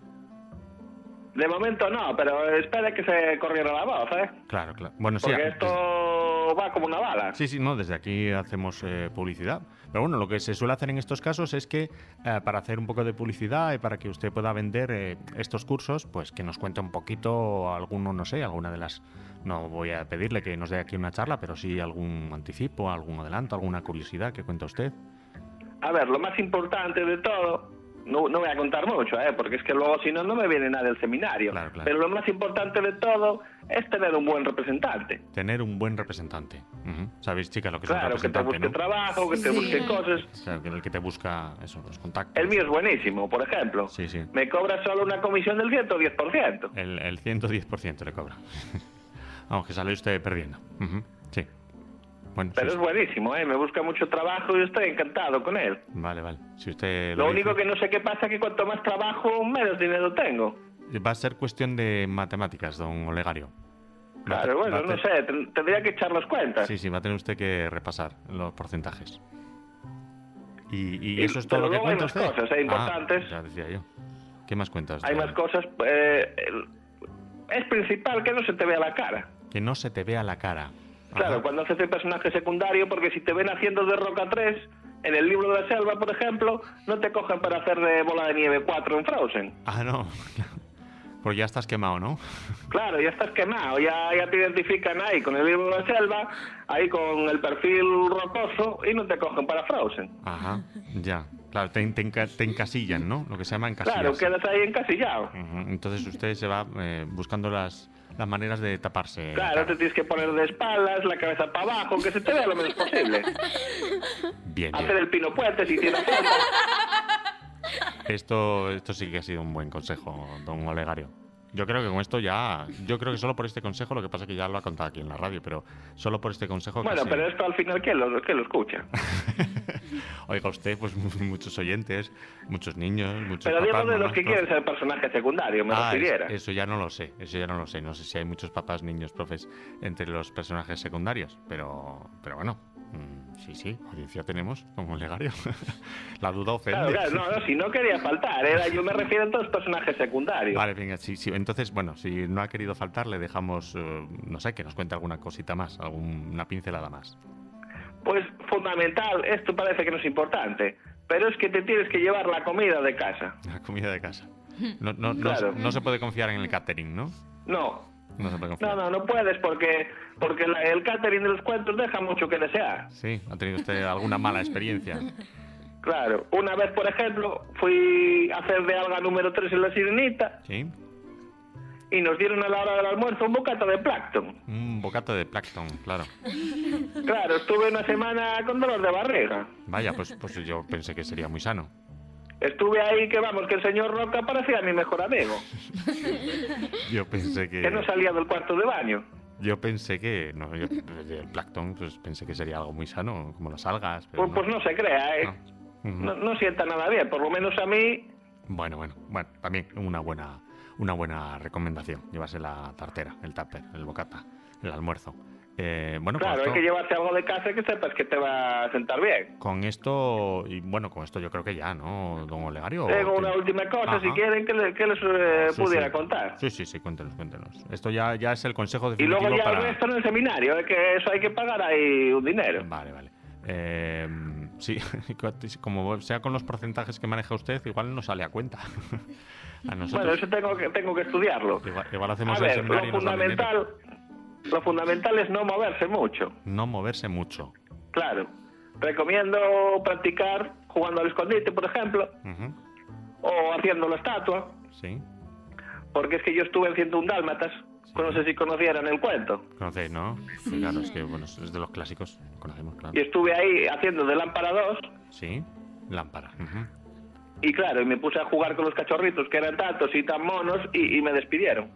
De momento no, pero espera que se corriera la voz, ¿eh? Claro, claro. Bueno, sí, Porque esto va como una bala. Sí, sí, no, desde aquí hacemos eh, publicidad. Pero bueno, lo que se suele hacer en estos casos es que eh, para hacer un poco de publicidad y para que usted pueda vender eh, estos cursos, pues que nos cuente un poquito alguno, no sé, alguna de las... No voy a pedirle que nos dé aquí una charla, pero sí algún anticipo, algún adelanto, alguna curiosidad que cuente usted. A ver, lo más importante de todo... No, no voy a contar mucho, ¿eh? Porque es que luego si no, no me viene nada del seminario. Claro, claro. Pero lo más importante de todo es tener un buen representante. Tener un buen representante. Uh-huh. ¿Sabéis, chica, lo que claro, es un representante, que te busque ¿no? trabajo, que te sí. busque cosas. O sea, que el que te busca eso, los contactos. El mío es buenísimo, por ejemplo. Sí, sí. Me cobra solo una comisión del ciento diez por ciento. El, el ciento diez por ciento le cobra. Vamos, que sale usted perdiendo. Uh-huh. Sí. Bueno, Pero sí, es buenísimo, ¿eh? Me busca mucho trabajo y estoy encantado con él. Vale, vale. Si usted Lo, lo único dice, que no sé qué pasa es que cuanto más trabajo, menos dinero tengo. va a ser cuestión de matemáticas, don Olegario. Va a te- Claro, bueno, va a no te- sé, ten- tendría que echar las cuentas. Sí, sí, va a tener usted que repasar los porcentajes. ¿Y, y Y- eso es todo pero lo que luego hay cuenta más usted? cosas, ¿eh? importantes. Ah, ya decía yo. ¿Qué más cuenta usted? Hay más cosas. Eh, el- es principal que no se te vea la cara. Que no se te vea la cara. Claro, cuando haces el personaje secundario, porque si te ven haciendo de Roca tres, en el libro de la selva, por ejemplo, no te cogen para hacer de Bola de Nieve cuatro en Frozen. Ah, no. Pues ya estás quemado, ¿no? Claro, ya estás quemado, ya, ya te identifican ahí con el libro de la selva, ahí con el perfil rocoso, y no te cogen para Frozen. Ajá, ya. Claro, te, te, enca- te encasillan, ¿no? Lo que se llama encasillarse. Claro, quedas ahí encasillado. Ujú. Entonces usted se va eh, buscando las, las maneras de taparse. la Claro, cara. te tienes que poner de espaldas, la cabeza para abajo, que se te vea lo menos posible. Bien, Hacer bien. el pino puente si tienes tiempo. Esto, esto sí que ha sido un buen consejo, don Olegario. Yo creo que con esto ya... Yo creo que solo por este consejo, lo que pasa es que ya lo ha contado aquí en la radio, pero solo por este consejo... Bueno, casi- pero esto al final, ¿quién lo, quién lo escucha? Oiga usted, pues muchos oyentes, muchos niños, muchos Pero digo papás, de los mamás, que profes. quieren ser personaje secundario, me Ah, refiriera. es- eso ya no lo sé, eso ya no lo sé. No sé si hay muchos papás, niños, profes entre los personajes secundarios, pero, pero bueno, mm, sí, sí, audiencia tenemos como Olegario. La duda ofende. Claro, claro, no, no, si no quería faltar, era, yo me refiero a todos los personajes secundarios. Vale, venga, sí, sí. Entonces, bueno, si no ha querido faltar, le dejamos, eh, no sé, que nos cuente alguna cosita más, alguna pincelada más. Pues fundamental, esto parece que no es importante, pero es que te tienes que llevar la comida de casa. La comida de casa. No, no, no, Claro. no se puede confiar en el catering, ¿no? No, No se puede no, confiar. no, no puedes porque porque la- el catering de los cuentos deja mucho que desear. Sí, ha tenido usted alguna mala experiencia. Claro, una vez, por ejemplo, fui a hacer de alga número tres en La Sirenita Sí. y nos dieron a la hora del almuerzo un bocata de plancton. Un bocato de plancton, claro. Claro, estuve una semana con dolor de barriga. Vaya, pues, pues yo pensé que sería muy sano. Estuve ahí que vamos, que el señor Roca parecía mi mejor amigo, Yo pensé que... que no salía del cuarto de baño. Yo pensé que... No, yo, el plancton, pues pensé que sería algo muy sano, como las algas, pero Pues, pues no se crea, ¿eh? Ujú. No, no sienta nada bien, por lo menos a mí. Bueno, bueno, bueno, también una buena, una buena recomendación. Llevarse la tartera, el tupper, el bocata, el almuerzo. Eh, bueno, Claro, con hay esto, que llevarse algo de casa que sepas que te va a sentar bien. con esto, y bueno, con esto yo creo que ya, ¿no, don Olegario? Tengo ¿O una tiene- última cosa, si Ajá. quieren, que, le- que les eh, Sí, pudiera sí. contar. Sí, sí, sí, cuéntenos, cuéntenos. Esto ya, ya es el consejo Y definitivo luego ya para... el resto en el seminario, es que eso hay que pagar ahí un dinero. Vale, vale. Eh, sí, como sea con los porcentajes que maneja usted, igual no sale a cuenta. A Bueno, nosotros eso tengo que, tengo que estudiarlo. igual, igual hacemos A el ver, seminario lo y nos dan dinero. fundamental, lo fundamental es no moverse mucho. No moverse mucho. Claro. Recomiendo practicar jugando al escondite, por ejemplo, Ujú. o haciendo la estatua, Sí, porque es que yo estuve en ciento uno dálmatas, pues no sé si conocieran el cuento. conocéis, ¿no? Sí, claro, es que bueno, es de los clásicos, conocemos, claro. Y estuve ahí haciendo de lámpara dos, Sí, lámpara. Ujú. y claro, y me puse a jugar con los cachorritos que eran tantos y tan monos, y, y me despidieron.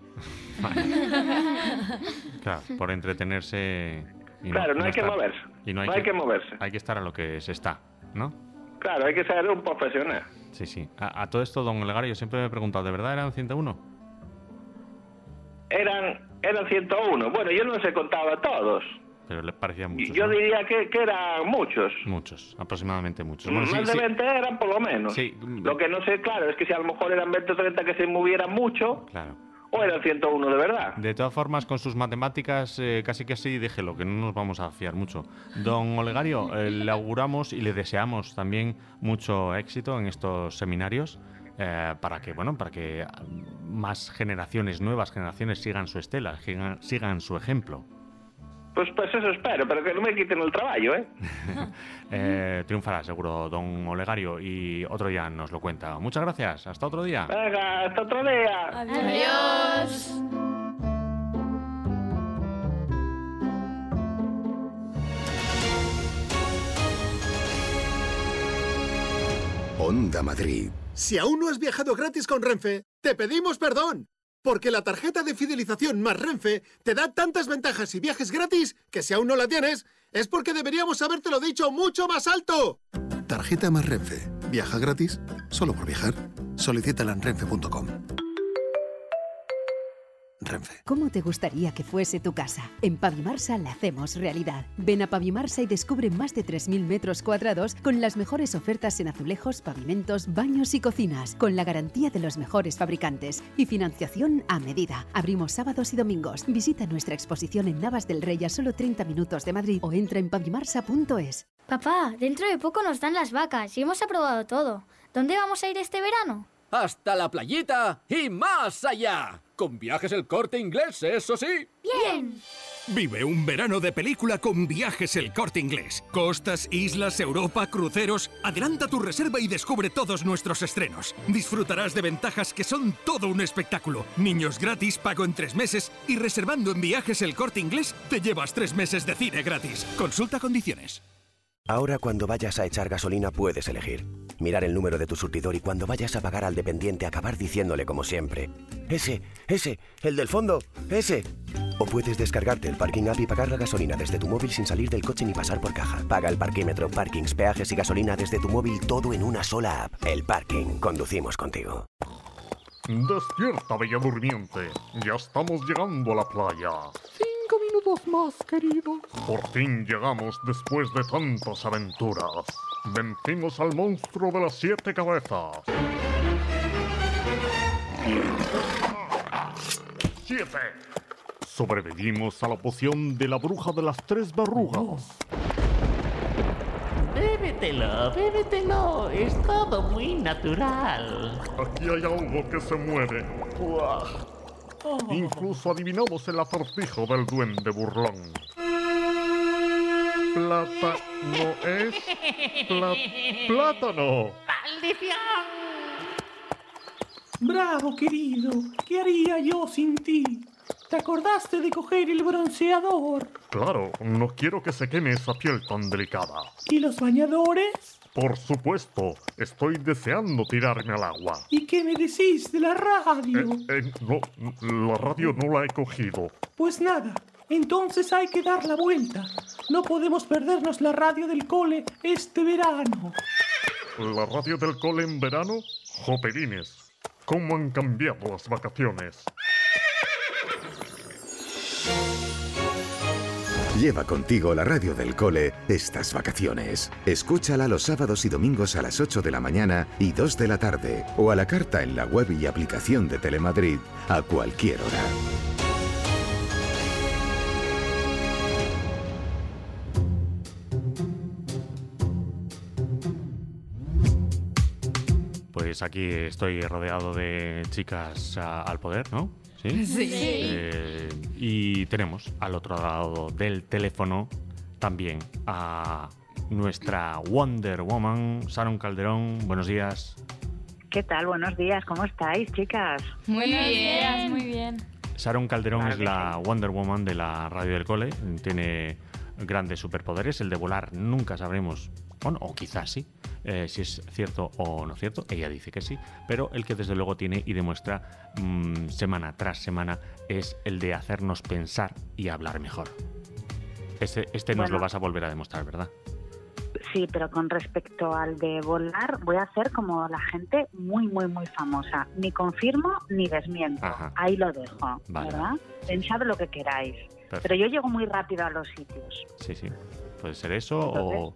Claro, por entretenerse... y Claro, no hay que estar- moverse. Y no hay, No hay que moverse. Hay que estar a lo que se está, ¿no? Claro, hay que ser un profesional. Sí, sí. A, a todo esto, don Olegario, yo siempre me he preguntado, ¿de verdad eran ciento uno? Eran Eran ciento uno. Bueno, yo no los he contado a todos. Pero le parecían muchos. Yo ¿no? diría que, que eran muchos. Muchos, aproximadamente muchos. Bueno, Más sí, de sí. veinte eran por lo menos. Sí. Lo que no sé, claro, es que si a lo mejor eran veinte o treinta que se movieran mucho, Claro. o eran ciento uno de verdad. De todas formas, con sus matemáticas, eh, casi que sí, déjelo, que no nos vamos a fiar mucho. Don Olegario, eh, le auguramos y le deseamos también mucho éxito en estos seminarios eh, para que, bueno, para que más generaciones, nuevas generaciones sigan su estela, sigan, sigan su ejemplo. Pues, pues eso espero, pero que no me quiten el trabajo, ¿eh? eh, triunfará seguro don Olegario y otro día nos lo cuenta. Muchas gracias, hasta otro día. Venga, hasta otro día. Adiós. Onda Madrid. Si aún no has viajado gratis con Renfe, te pedimos perdón. Porque la tarjeta de fidelización más Renfe te da tantas ventajas y viajes gratis que si aún no la tienes, es porque deberíamos habértelo dicho mucho más alto. Tarjeta más Renfe. Viaja gratis solo por viajar. Solicítala en renfe punto com. Renfe. ¿Cómo te gustaría que fuese tu casa? En Pavimarsa la hacemos realidad. Ven a Pavimarsa y descubre más de tres mil metros cuadrados con las mejores ofertas en azulejos, pavimentos, baños y cocinas, con la garantía de los mejores fabricantes y financiación a medida. Abrimos sábados y domingos. Visita nuestra exposición en Navas del Rey a solo treinta minutos de Madrid o entra en pavimarsa punto es. Papá, dentro de poco nos dan las vacas y hemos aprobado todo. ¿Dónde vamos a ir este verano? Hasta la playita y más allá. Con Viajes El Corte Inglés, eso sí. ¡Bien! Vive un verano de película con Viajes El Corte Inglés. Costas, islas, Europa, cruceros. Adelanta tu reserva y descubre todos nuestros estrenos. Disfrutarás de ventajas que son todo un espectáculo. Niños gratis, pago en tres meses y reservando en Viajes El Corte Inglés te llevas tres meses de cine gratis. Consulta condiciones. Ahora cuando vayas a echar gasolina puedes elegir. Mirar el número de tu surtidor y cuando vayas a pagar al dependiente acabar diciéndole como siempre: ese, ese, el del fondo, ese. O puedes descargarte el Parking App y pagar la gasolina desde tu móvil sin salir del coche ni pasar por caja. Paga el parquímetro, parkings, peajes y gasolina desde tu móvil, todo en una sola app. El Parking. Conducimos contigo. Despierta, bella durmiente. Ya estamos llegando a la playa. Cinco minutos más, querido. Por fin llegamos después de tantas aventuras. Vencimos al monstruo de las siete cabezas. Siete. Sobrevivimos a la poción de la bruja de las tres verrugas. Bébetelo, bébetelo. Es todo muy natural. Aquí hay algo que se mueve. Incluso adivinamos el acertijo del duende burlón. Plata no es... Pla... ¡Plátano! ¡Maldición! Bravo, querido. ¿Qué haría yo sin ti? ¿Te acordaste de coger el bronceador? Claro, no quiero que se queme esa piel tan delicada. ¿Y los bañadores? Por supuesto, estoy deseando tirarme al agua. ¿Y qué me decís de la radio? Eh, eh, no, la radio no la he cogido. Pues nada, entonces hay que dar la vuelta. No podemos perdernos la radio del cole este verano. ¿La radio del cole en verano? Joperines, ¿cómo han cambiado las vacaciones? Lleva contigo la radio del cole estas vacaciones. Escúchala los sábados y domingos a las ocho de la mañana y dos de la tarde o a la carta en la web y aplicación de Telemadrid a cualquier hora. Pues aquí estoy rodeado de chicas a, al poder, ¿no? Sí. Sí. Eh, y tenemos al otro lado del teléfono también a nuestra Wonder Woman, Sharon Calderón. Buenos días. ¿Qué tal? Buenos días. ¿Cómo estáis, chicas? Muy bien, muy bien. Sharon Calderón Claro es que la sí. Wonder Woman de la radio del cole. Tiene grandes superpoderes. El de volar nunca sabremos, bueno, o quizás sí, eh, si es cierto o no cierto. Ella dice que sí, pero el que desde luego tiene y demuestra mmm, semana tras semana es el de hacernos pensar y hablar mejor. Este, este nos Bueno. lo vas a volver a demostrar, ¿verdad? Sí, pero con respecto al de volar, voy a hacer como la gente muy, muy, muy famosa. Ni confirmo ni desmiento. Ajá. Ahí lo dejo, Vale, ¿verdad? vale. Pensad lo que queráis. Perfecto. Pero yo llego muy rápido a los sitios. Sí, sí. Puede ser eso o,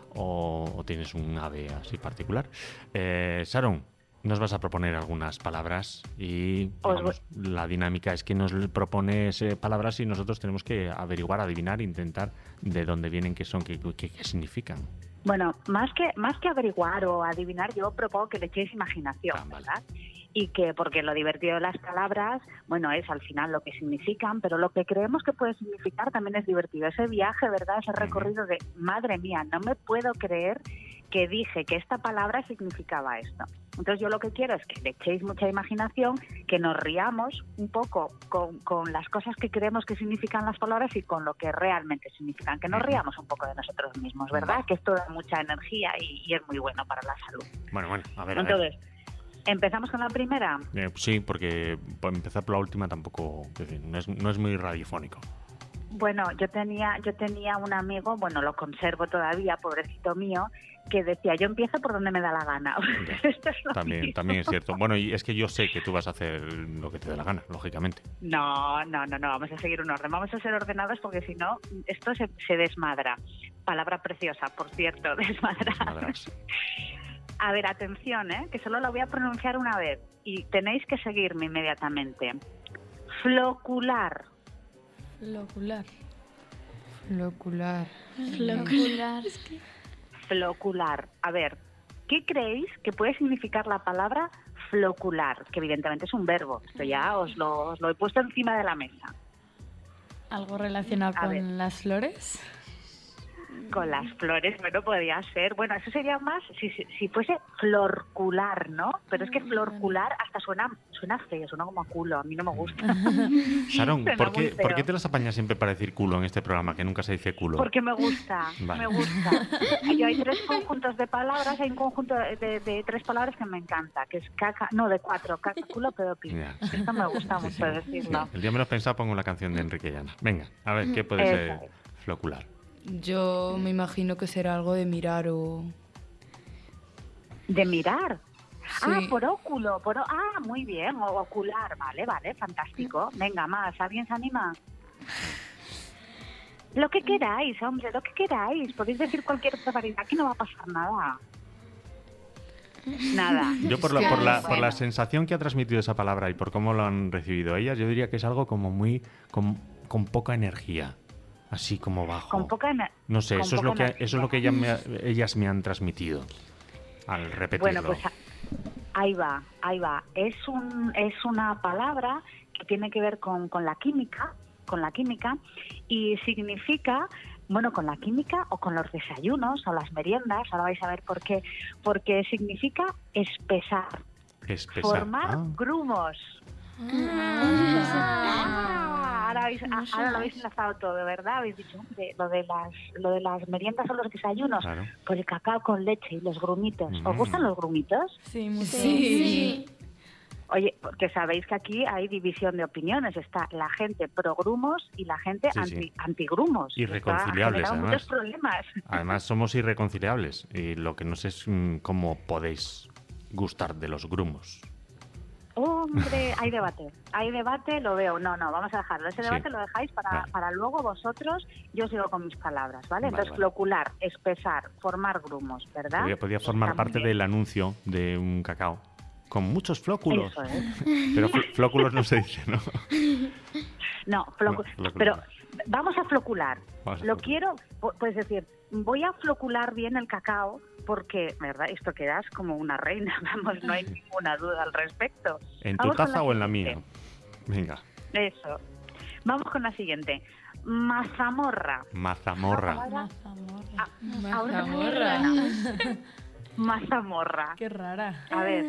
o, o tienes un ave así particular. Eh, Sharon, nos vas a proponer algunas palabras y digamos, la dinámica es que nos propones eh, palabras y nosotros tenemos que averiguar, adivinar, intentar de dónde vienen, qué son, qué, qué, qué significan. Bueno, más que más que averiguar o adivinar, yo propongo que le echéis imaginación, Ah, vale. ¿verdad? Y que, porque lo divertido de las palabras, bueno, es al final lo que significan, pero lo que creemos que puede significar también es divertido. Ese viaje, ¿verdad? Ese recorrido de, madre mía, no me puedo creer que dije que esta palabra significaba esto. Entonces yo lo que quiero es que le echéis mucha imaginación, que nos riamos un poco con, con las cosas que creemos que significan las palabras y con lo que realmente significan, que nos riamos un poco de nosotros mismos, ¿verdad? Que esto da mucha energía y, y es muy bueno para la salud. Bueno, bueno, a ver, a ver. Entonces, ¿empezamos con la primera? Eh, sí, porque por empezar por la última tampoco, es decir, no es, no es muy radiofónico. Bueno, yo tenía, yo tenía un amigo, bueno, lo conservo todavía, pobrecito mío, que decía, yo empiezo por donde me da la gana. Esto es lo También, mismo. también es cierto. Bueno, y es que yo sé que tú vas a hacer lo que te dé la gana, lógicamente. No, no, no, no, vamos a seguir un orden. Vamos a ser ordenados porque si no, esto se, se desmadra. Palabra preciosa, por cierto, desmadrar. Desmadrarse. A ver, atención, ¿eh? Que solo lo voy a pronunciar una vez y tenéis que seguirme inmediatamente. Flocular. Flocular. Flocular. Flocular. Flocular. A ver, ¿qué creéis que puede significar la palabra flocular? Que evidentemente es un verbo. Esto ya os lo, os lo he puesto encima de la mesa. ¿Algo relacionado A con ver. las flores? Con las flores, bueno, podría ser. Bueno, eso sería más si, si, si fuese florcular, ¿no? Pero es que florcular hasta suena suena feo, suena como a culo. A mí no me gusta. Sharon, Suena ¿por muy qué, feo. ¿por qué te las apañas siempre para decir culo en este programa, que nunca se dice culo? Porque me gusta, Vale. me gusta. Yo hay tres conjuntos de palabras, hay un conjunto de, de- de tres palabras que me encanta, que es caca, no, de cuatro, caca, culo, pedo, pis. Ya, sí. Esto me gusta Sí, mucho sí. decirlo. El día menos pensado pongo la canción de Enrique Llana. Venga, a ver, ¿qué puede Eso ser flocular? Yo me imagino que será algo de mirar o... ¿De mirar? Ah, Sí. por óculo, por o- ah, muy bien, o ocular, vale, vale, fantástico. Venga, más, ¿alguien se anima? Lo que queráis, hombre, lo que queráis. Podéis decir cualquier barbaridad que no va a pasar nada. Nada. Yo por, la, Ya, por, la, por bueno. la sensación que ha transmitido esa palabra y por cómo lo han recibido ellas, yo diría que es algo como muy... con, con poca energía, así como bajo. Con poca ener- No sé, con eso es, lo poca que, eso es lo que ellas me, ha- ellas me han transmitido al repetirlo. Bueno, pues a- ahí va, ahí va. Es un es una palabra que tiene que ver con, con la química, con la química, y significa, bueno, con la química o con los desayunos o las meriendas, ahora vais a ver por qué, porque significa espesar, Espesar. formar Ah, grumos. Ah, ahora, habéis, ah, ahora lo habéis enlazado todo, ¿verdad? Habéis dicho, hombre, lo de las lo de las meriendas o los desayunos, Claro. por el cacao con leche y los grumitos. ¿Os Mm. gustan los grumitos? Sí, mucho. Sí. Oye, porque sabéis que aquí hay división de opiniones. Está la gente pro grumos y la gente Sí, sí. anti, antigrumos. Irreconciliables, Esto ha generado además. muchos problemas. Además, somos irreconciliables y lo que no sé es mm, cómo podéis gustar de los grumos. Hombre, hay debate. Hay debate, lo veo. No, no, vamos a dejarlo. Ese Sí. debate lo dejáis para, Vale. para luego vosotros. Yo sigo con mis palabras, ¿vale? Vale, Entonces, vale. flocular, espesar, formar grumos, ¿verdad? Podría, podría formar Está muy parte bien. del anuncio de un cacao con muchos flóculos. Eso es. Pero fl- flóculos no se dice, ¿no? No, flocu- No, flocular. pero vamos a flocular. Vamos a Lo flocular. quiero, pu- puedes decir, voy a flocular bien el cacao porque, ¿verdad? Esto quedas como una reina, vamos, no hay ninguna duda al respecto. ¿En tu Vamos con taza o en la mía? siguiente. Venga, Eso. Vamos con la siguiente. Mazamorra. mazamorra. Ahora- Mazamorra. Ah, ahora me Mazamorra. suena. Mazamorra. Qué rara. A ver.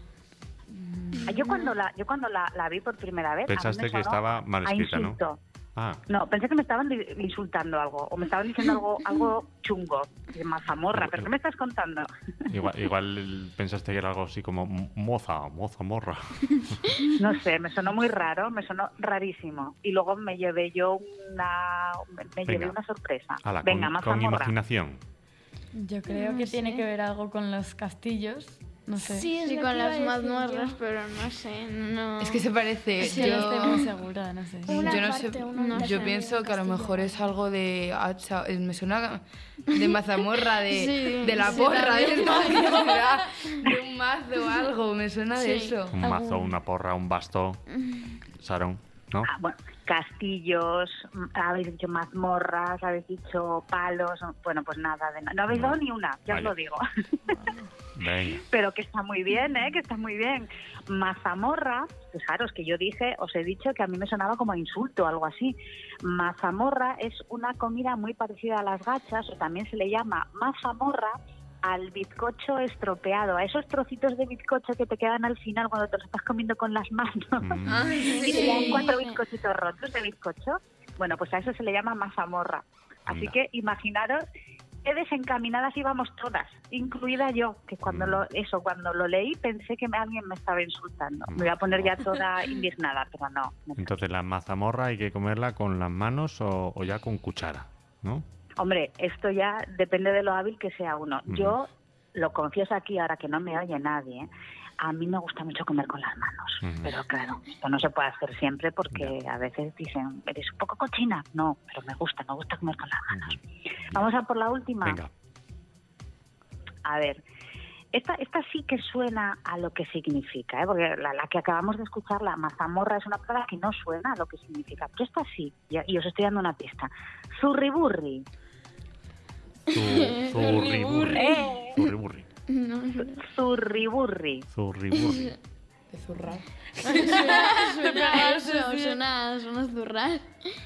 Yo cuando la yo cuando la, la vi por primera vez a mí Pensaste me que sonó estaba mal a escrita, ¿no? insulto. Ah. No, pensé que me estaban di- insultando algo, o me estaban diciendo algo algo chungo, de mazamorra, pero ¿qué me estás contando? Igual, igual pensaste que era algo así como moza, moza, morra. No sé, me sonó muy raro, me sonó rarísimo. Y luego me llevé yo una, me llevé Venga. una sorpresa. Ala, Venga, con, con mazamorra. imaginación. Yo creo No que sé. tiene que ver algo con los castillos. No sé. Sí, es sí, lo con que iba las a decir mazmorras, yo. pero no sé, no... Es que se parece. Sí, yo no estoy muy segura, no sé. yo no sé. una yo parte pienso que a lo mejor es algo de hacha. eh, Me suena de mazamorra, de, Sí, de la sí, porra, de, también. esto, será de un mazo o algo. Me suena de Sí. eso. Un mazo, una porra, un basto. Sharon, ¿no? Ah, bueno, castillos, mm, habéis dicho mazmorras, habéis dicho palos, bueno, pues nada, de nada. No habéis No. dado ni una, ya os Vaya. lo digo. Venga. Pero que está muy bien, ¿eh? Que está muy bien. Mazamorra, fijaros que yo dije, os he dicho que a mí me sonaba como a insulto o algo así. Mazamorra es una comida muy parecida a las gachas, o también se le llama mazamorra al bizcocho estropeado, a esos trocitos de bizcocho que te quedan al final cuando te los estás comiendo con las manos y te dan cuatro bizcochitos rotos de bizcocho. Bueno, pues a eso se le llama mazamorra. Así Anda. que imaginaros qué desencaminadas íbamos todas, incluida yo, que cuando lo eso cuando lo leí pensé que me- alguien me estaba insultando. Me voy a poner ya toda indignada, pero no. no. Entonces la mazamorra hay que comerla con las manos o, o ya con cuchara, ¿no? Hombre, esto ya depende de lo hábil que sea uno. Ujú. Yo lo confieso aquí ahora que no me oye nadie, ¿eh? A mí me gusta mucho comer con las manos, Ujú. pero claro, esto no se puede hacer siempre porque a veces dicen, eres un poco cochina. No, pero me gusta, me gusta comer con las manos. Vamos a por la última. Venga. A ver, esta, esta sí que suena a lo que significa, ¿eh? Porque la, la que acabamos de escuchar, la mazamorra, es una palabra que no suena a lo que significa, pero esta sí, y, y os estoy dando una pista. Zurriburri. Zu- Zurriburri. Eh. Zurriburri. No, Zurriburri. Zurriburri. De zurrar. suena, suena, suena, suena a zurrar.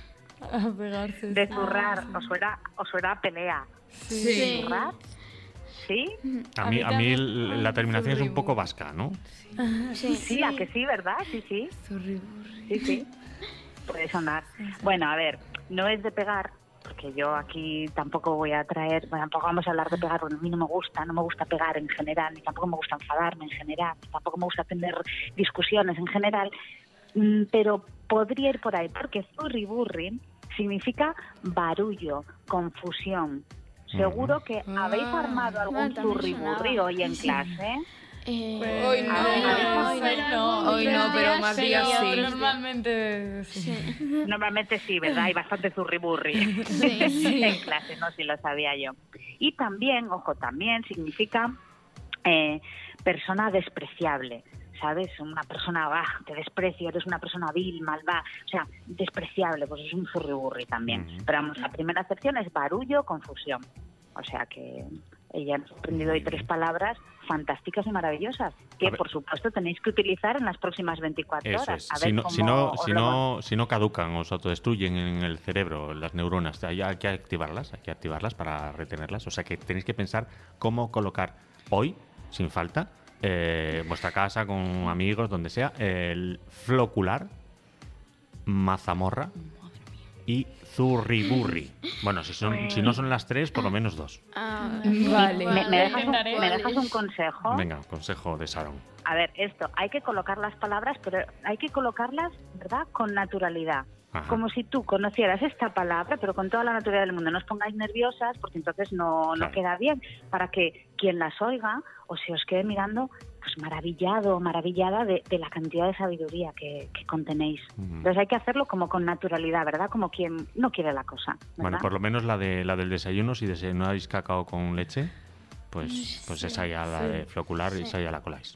A pegarse. De zurrar, os suena, os suena a pelea. Sí. ¿Zurrar? ¿Sí? A mí, a mí el- la terminación es un poco vasca, ¿no? Sí, sí, a que sí, ¿verdad? Sí, sí. Sí, sí. Puede sonar. Bueno, a ver, no es de pegar, porque yo aquí tampoco voy a traer, bueno, tampoco vamos a hablar de pegar, porque a mí no me gusta, no me gusta pegar en general, ni tampoco me gusta enfadarme en general, ni tampoco me gusta tener discusiones en general, mm, pero podría ir por ahí, porque zurriburri significa barullo, confusión. Seguro que habéis armado algún también zurriburri sonaba. hoy en Sí. clase. Eh, Hoy no, Ay, hoy no, hoy no, pero más días sí. Normalmente sí. Normalmente sí, ¿verdad? Hay bastante zurriburri Sí, sí. en clase, no, si lo sabía yo. Y también, ojo, también significa eh, persona despreciable, ¿sabes? Una persona, bah, te desprecio, eres una persona vil, malvada, o sea, despreciable, pues es un zurriburri también. Pero vamos, la primera acepción es barullo, confusión. O sea que ella nos ha aprendido hoy tres palabras fantásticas y maravillosas que, A ver. por supuesto, tenéis que utilizar en las próximas veinticuatro Eso horas. es. A Si ver no, cómo si, no, os si, lo no, si no caducan o se autodestruyen en el cerebro, las neuronas, hay, hay que activarlas, hay que activarlas para retenerlas. O sea que tenéis que pensar cómo colocar hoy, sin falta, eh, en vuestra casa, con amigos, donde sea, el flocular, mazamorra y zurriburri. Bueno, si, son, si no son las tres, por lo menos dos. Ah, Vale. ¿Me, me dejas un, Intentaré. me dejas un consejo? Venga, consejo de Sharon. A ver, esto, hay que colocar las palabras, pero hay que colocarlas, ¿verdad?, con naturalidad. Ajá. Como si tú conocieras esta palabra, pero con toda la naturalidad del mundo. No os pongáis nerviosas, porque entonces no, no Claro. queda bien. Para que quien las oiga o se os quede mirando, pues maravillado, maravillada de, de la cantidad de sabiduría que, que contenéis. Ujú. Entonces hay que hacerlo como con naturalidad, ¿verdad? Como quien no quiere la cosa, ¿verdad? Bueno, por lo menos la de la del desayuno, si desayunáis cacao con leche, pues, pues esa ya la de flocular, esa ya la coláis.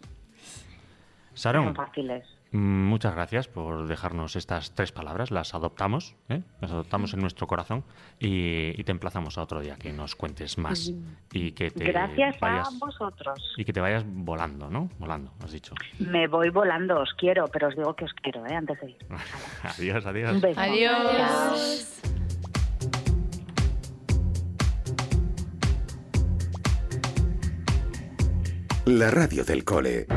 Sharon, Son fáciles. mm, muchas gracias por dejarnos estas tres palabras, las adoptamos, ¿eh? las adoptamos en nuestro corazón y, y te emplazamos a otro día que nos cuentes más y que te Gracias vayas a vosotros. y que te vayas volando, ¿no? Volando, has dicho. Me voy volando, os quiero, pero os digo que os quiero, ¿eh? Antes de ir. Adiós, adiós. Un beso. Adiós. La radio del cole.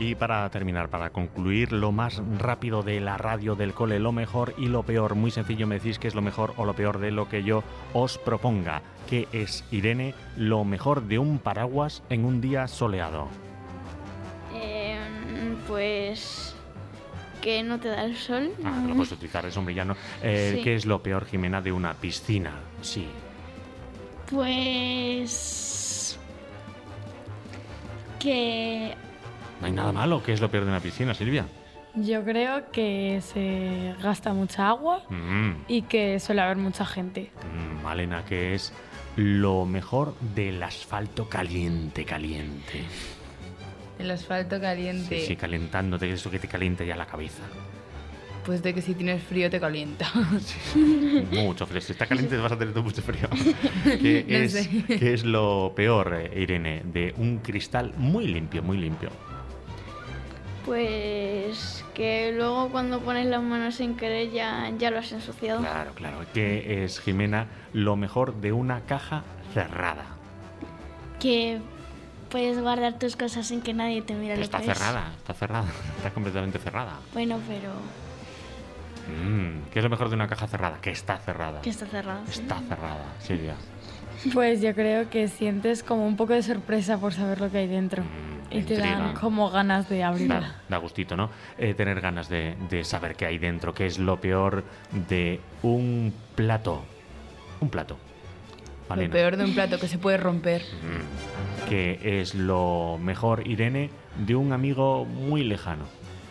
Y para terminar, para concluir, lo más rápido de la radio del cole, lo mejor y lo peor. Muy sencillo, me decís qué es lo mejor o lo peor de lo que yo os proponga. ¿Qué es, Irene, lo mejor de un paraguas en un día soleado? Eh, pues que no te da el sol. Ah, lo puedes utilizar de sombrilla, ¿no? Eh, Sí. ¿Qué es lo peor, Jimena, de una piscina? Sí. Pues que No hay nada malo. ¿Qué es lo peor de una piscina, Silvia? Yo creo que se gasta mucha agua Mm, y que suele haber mucha gente. mm, Malena, ¿qué es lo mejor del asfalto caliente, caliente? El asfalto caliente. Sí, sí, calentándote, eso que te calienta ya la cabeza. Pues de que si tienes frío te calienta. Mucho frío. Si está caliente vas a tener todo mucho frío. ¿Qué, No es, sé. ¿Qué es lo peor, eh, Irene, de un cristal muy limpio, muy limpio? Pues que luego cuando pones las manos sin querer ya, ya lo has ensuciado. Claro, claro. ¿Qué es, Jimena, lo mejor de una caja cerrada? que puedes guardar tus cosas sin que nadie te mire Que lo está que es. cerrada, está cerrada, está completamente cerrada. Bueno, pero Mm, ¿Qué es lo mejor de una caja cerrada? Que está cerrada. que está cerrado. sí. Está cerrada, Silvia. Pues yo creo que sientes como un poco de sorpresa por saber lo que hay dentro. y te dan intriga. como ganas de abrirla. Da, da gustito, ¿no? Eh, tener ganas de, de saber qué hay dentro, qué es lo peor de un plato. Un plato. Lo Malena. peor de un plato, que se puede romper. Mm. ¿Qué es lo mejor, Irene, de un amigo muy lejano?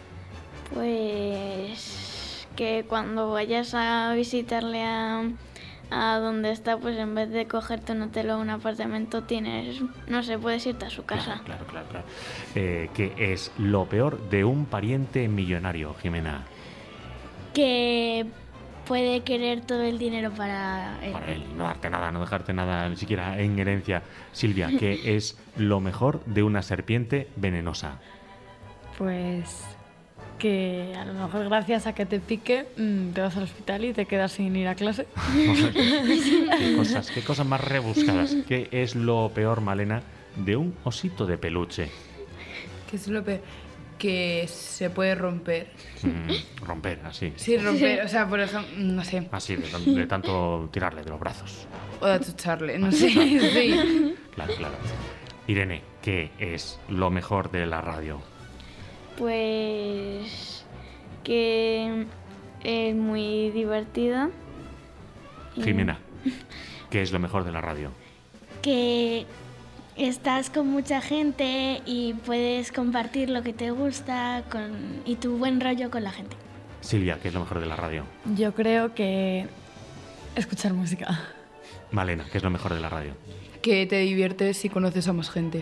Pues que cuando vayas a visitarle a, a donde está, pues en vez de cogerte un hotel o un apartamento, tienes, no sé, puedes irte a su casa. Claro, claro, claro. Eh, ¿Qué es lo peor de un pariente millonario, Jimena? Que puede querer todo el dinero para él. Para él, no darte nada, no dejarte nada, ni siquiera en herencia. Silvia, ¿qué es lo mejor de una serpiente venenosa? Pues que a lo mejor gracias a que te pique mm, te vas al hospital y te quedas sin ir a clase. ¿Qué cosas, qué cosas más rebuscadas? ¿Qué es lo peor, Malena, de un osito de peluche? Que es lo peor. Que se puede romper. Mm, romper, así. Sí, romper. O sea, por ejemplo, no sé. Así, de, tan- de tanto tirarle de los brazos. O de achucharle, no sé. Sí. Claro, claro. Irene, ¿qué es lo mejor de la radio? Pues que es muy divertida. y- Jimena, ¿qué es lo mejor de la radio? Que estás con mucha gente y puedes compartir lo que te gusta con, y tu buen rollo con la gente. Silvia, ¿qué es lo mejor de la radio? Yo creo que escuchar música. Malena, ¿qué es lo mejor de la radio? Que te diviertes si conoces a más gente.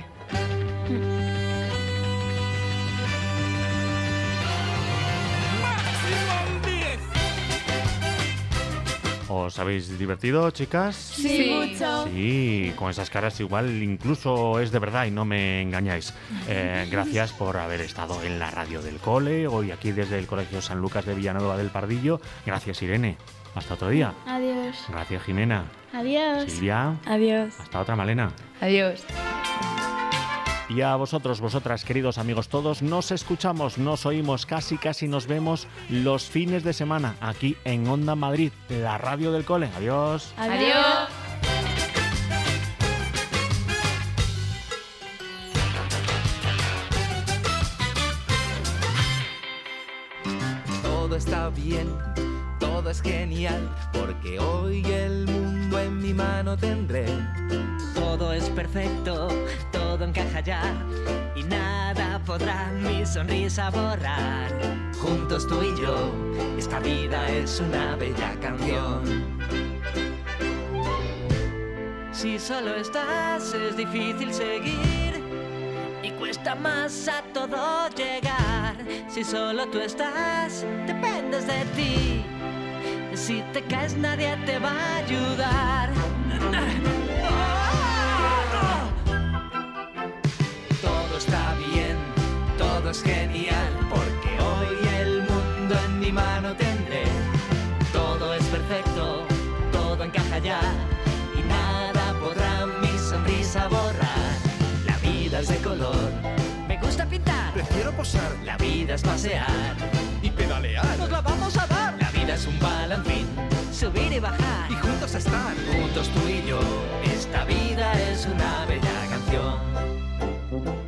¿Os habéis divertido, chicas? Sí. Mucho. Sí, con esas caras igual incluso es de verdad y no me engañáis. Eh, gracias por haber estado en la radio del cole, hoy aquí desde el Colegio San Lucas de Villanueva del Pardillo. Gracias, Irene. Hasta otro día. Adiós. Gracias, Jimena. Adiós. Silvia. Adiós. Hasta otra, Malena. Adiós. Y a vosotros, vosotras, queridos amigos todos, nos escuchamos, nos oímos, casi casi nos vemos los fines de semana aquí en Onda Madrid, la radio del cole. Adiós. Adiós. Todo está bien, todo es genial, porque hoy el mundo en mi mano tendré. Todo es perfecto, todo encaja ya y nada podrá mi sonrisa borrar. Juntos tú y yo, esta vida es una bella canción. Si solo estás es difícil seguir y cuesta más a todo llegar. Si solo tú estás, dependes de ti. Si te caes nadie te va a ayudar. Todo está bien, todo es genial, porque hoy el mundo en mi mano tendré. Todo es perfecto, todo encaja ya y nada podrá mi sonrisa borrar. La vida es de color, Me gusta pintar. Prefiero posar. La vida es pasear y pedalear. Nos la vamos a dar. La vida es un balancín, subir y bajar y juntos estar. Juntos tú y yo. Esta vida es una bella canción.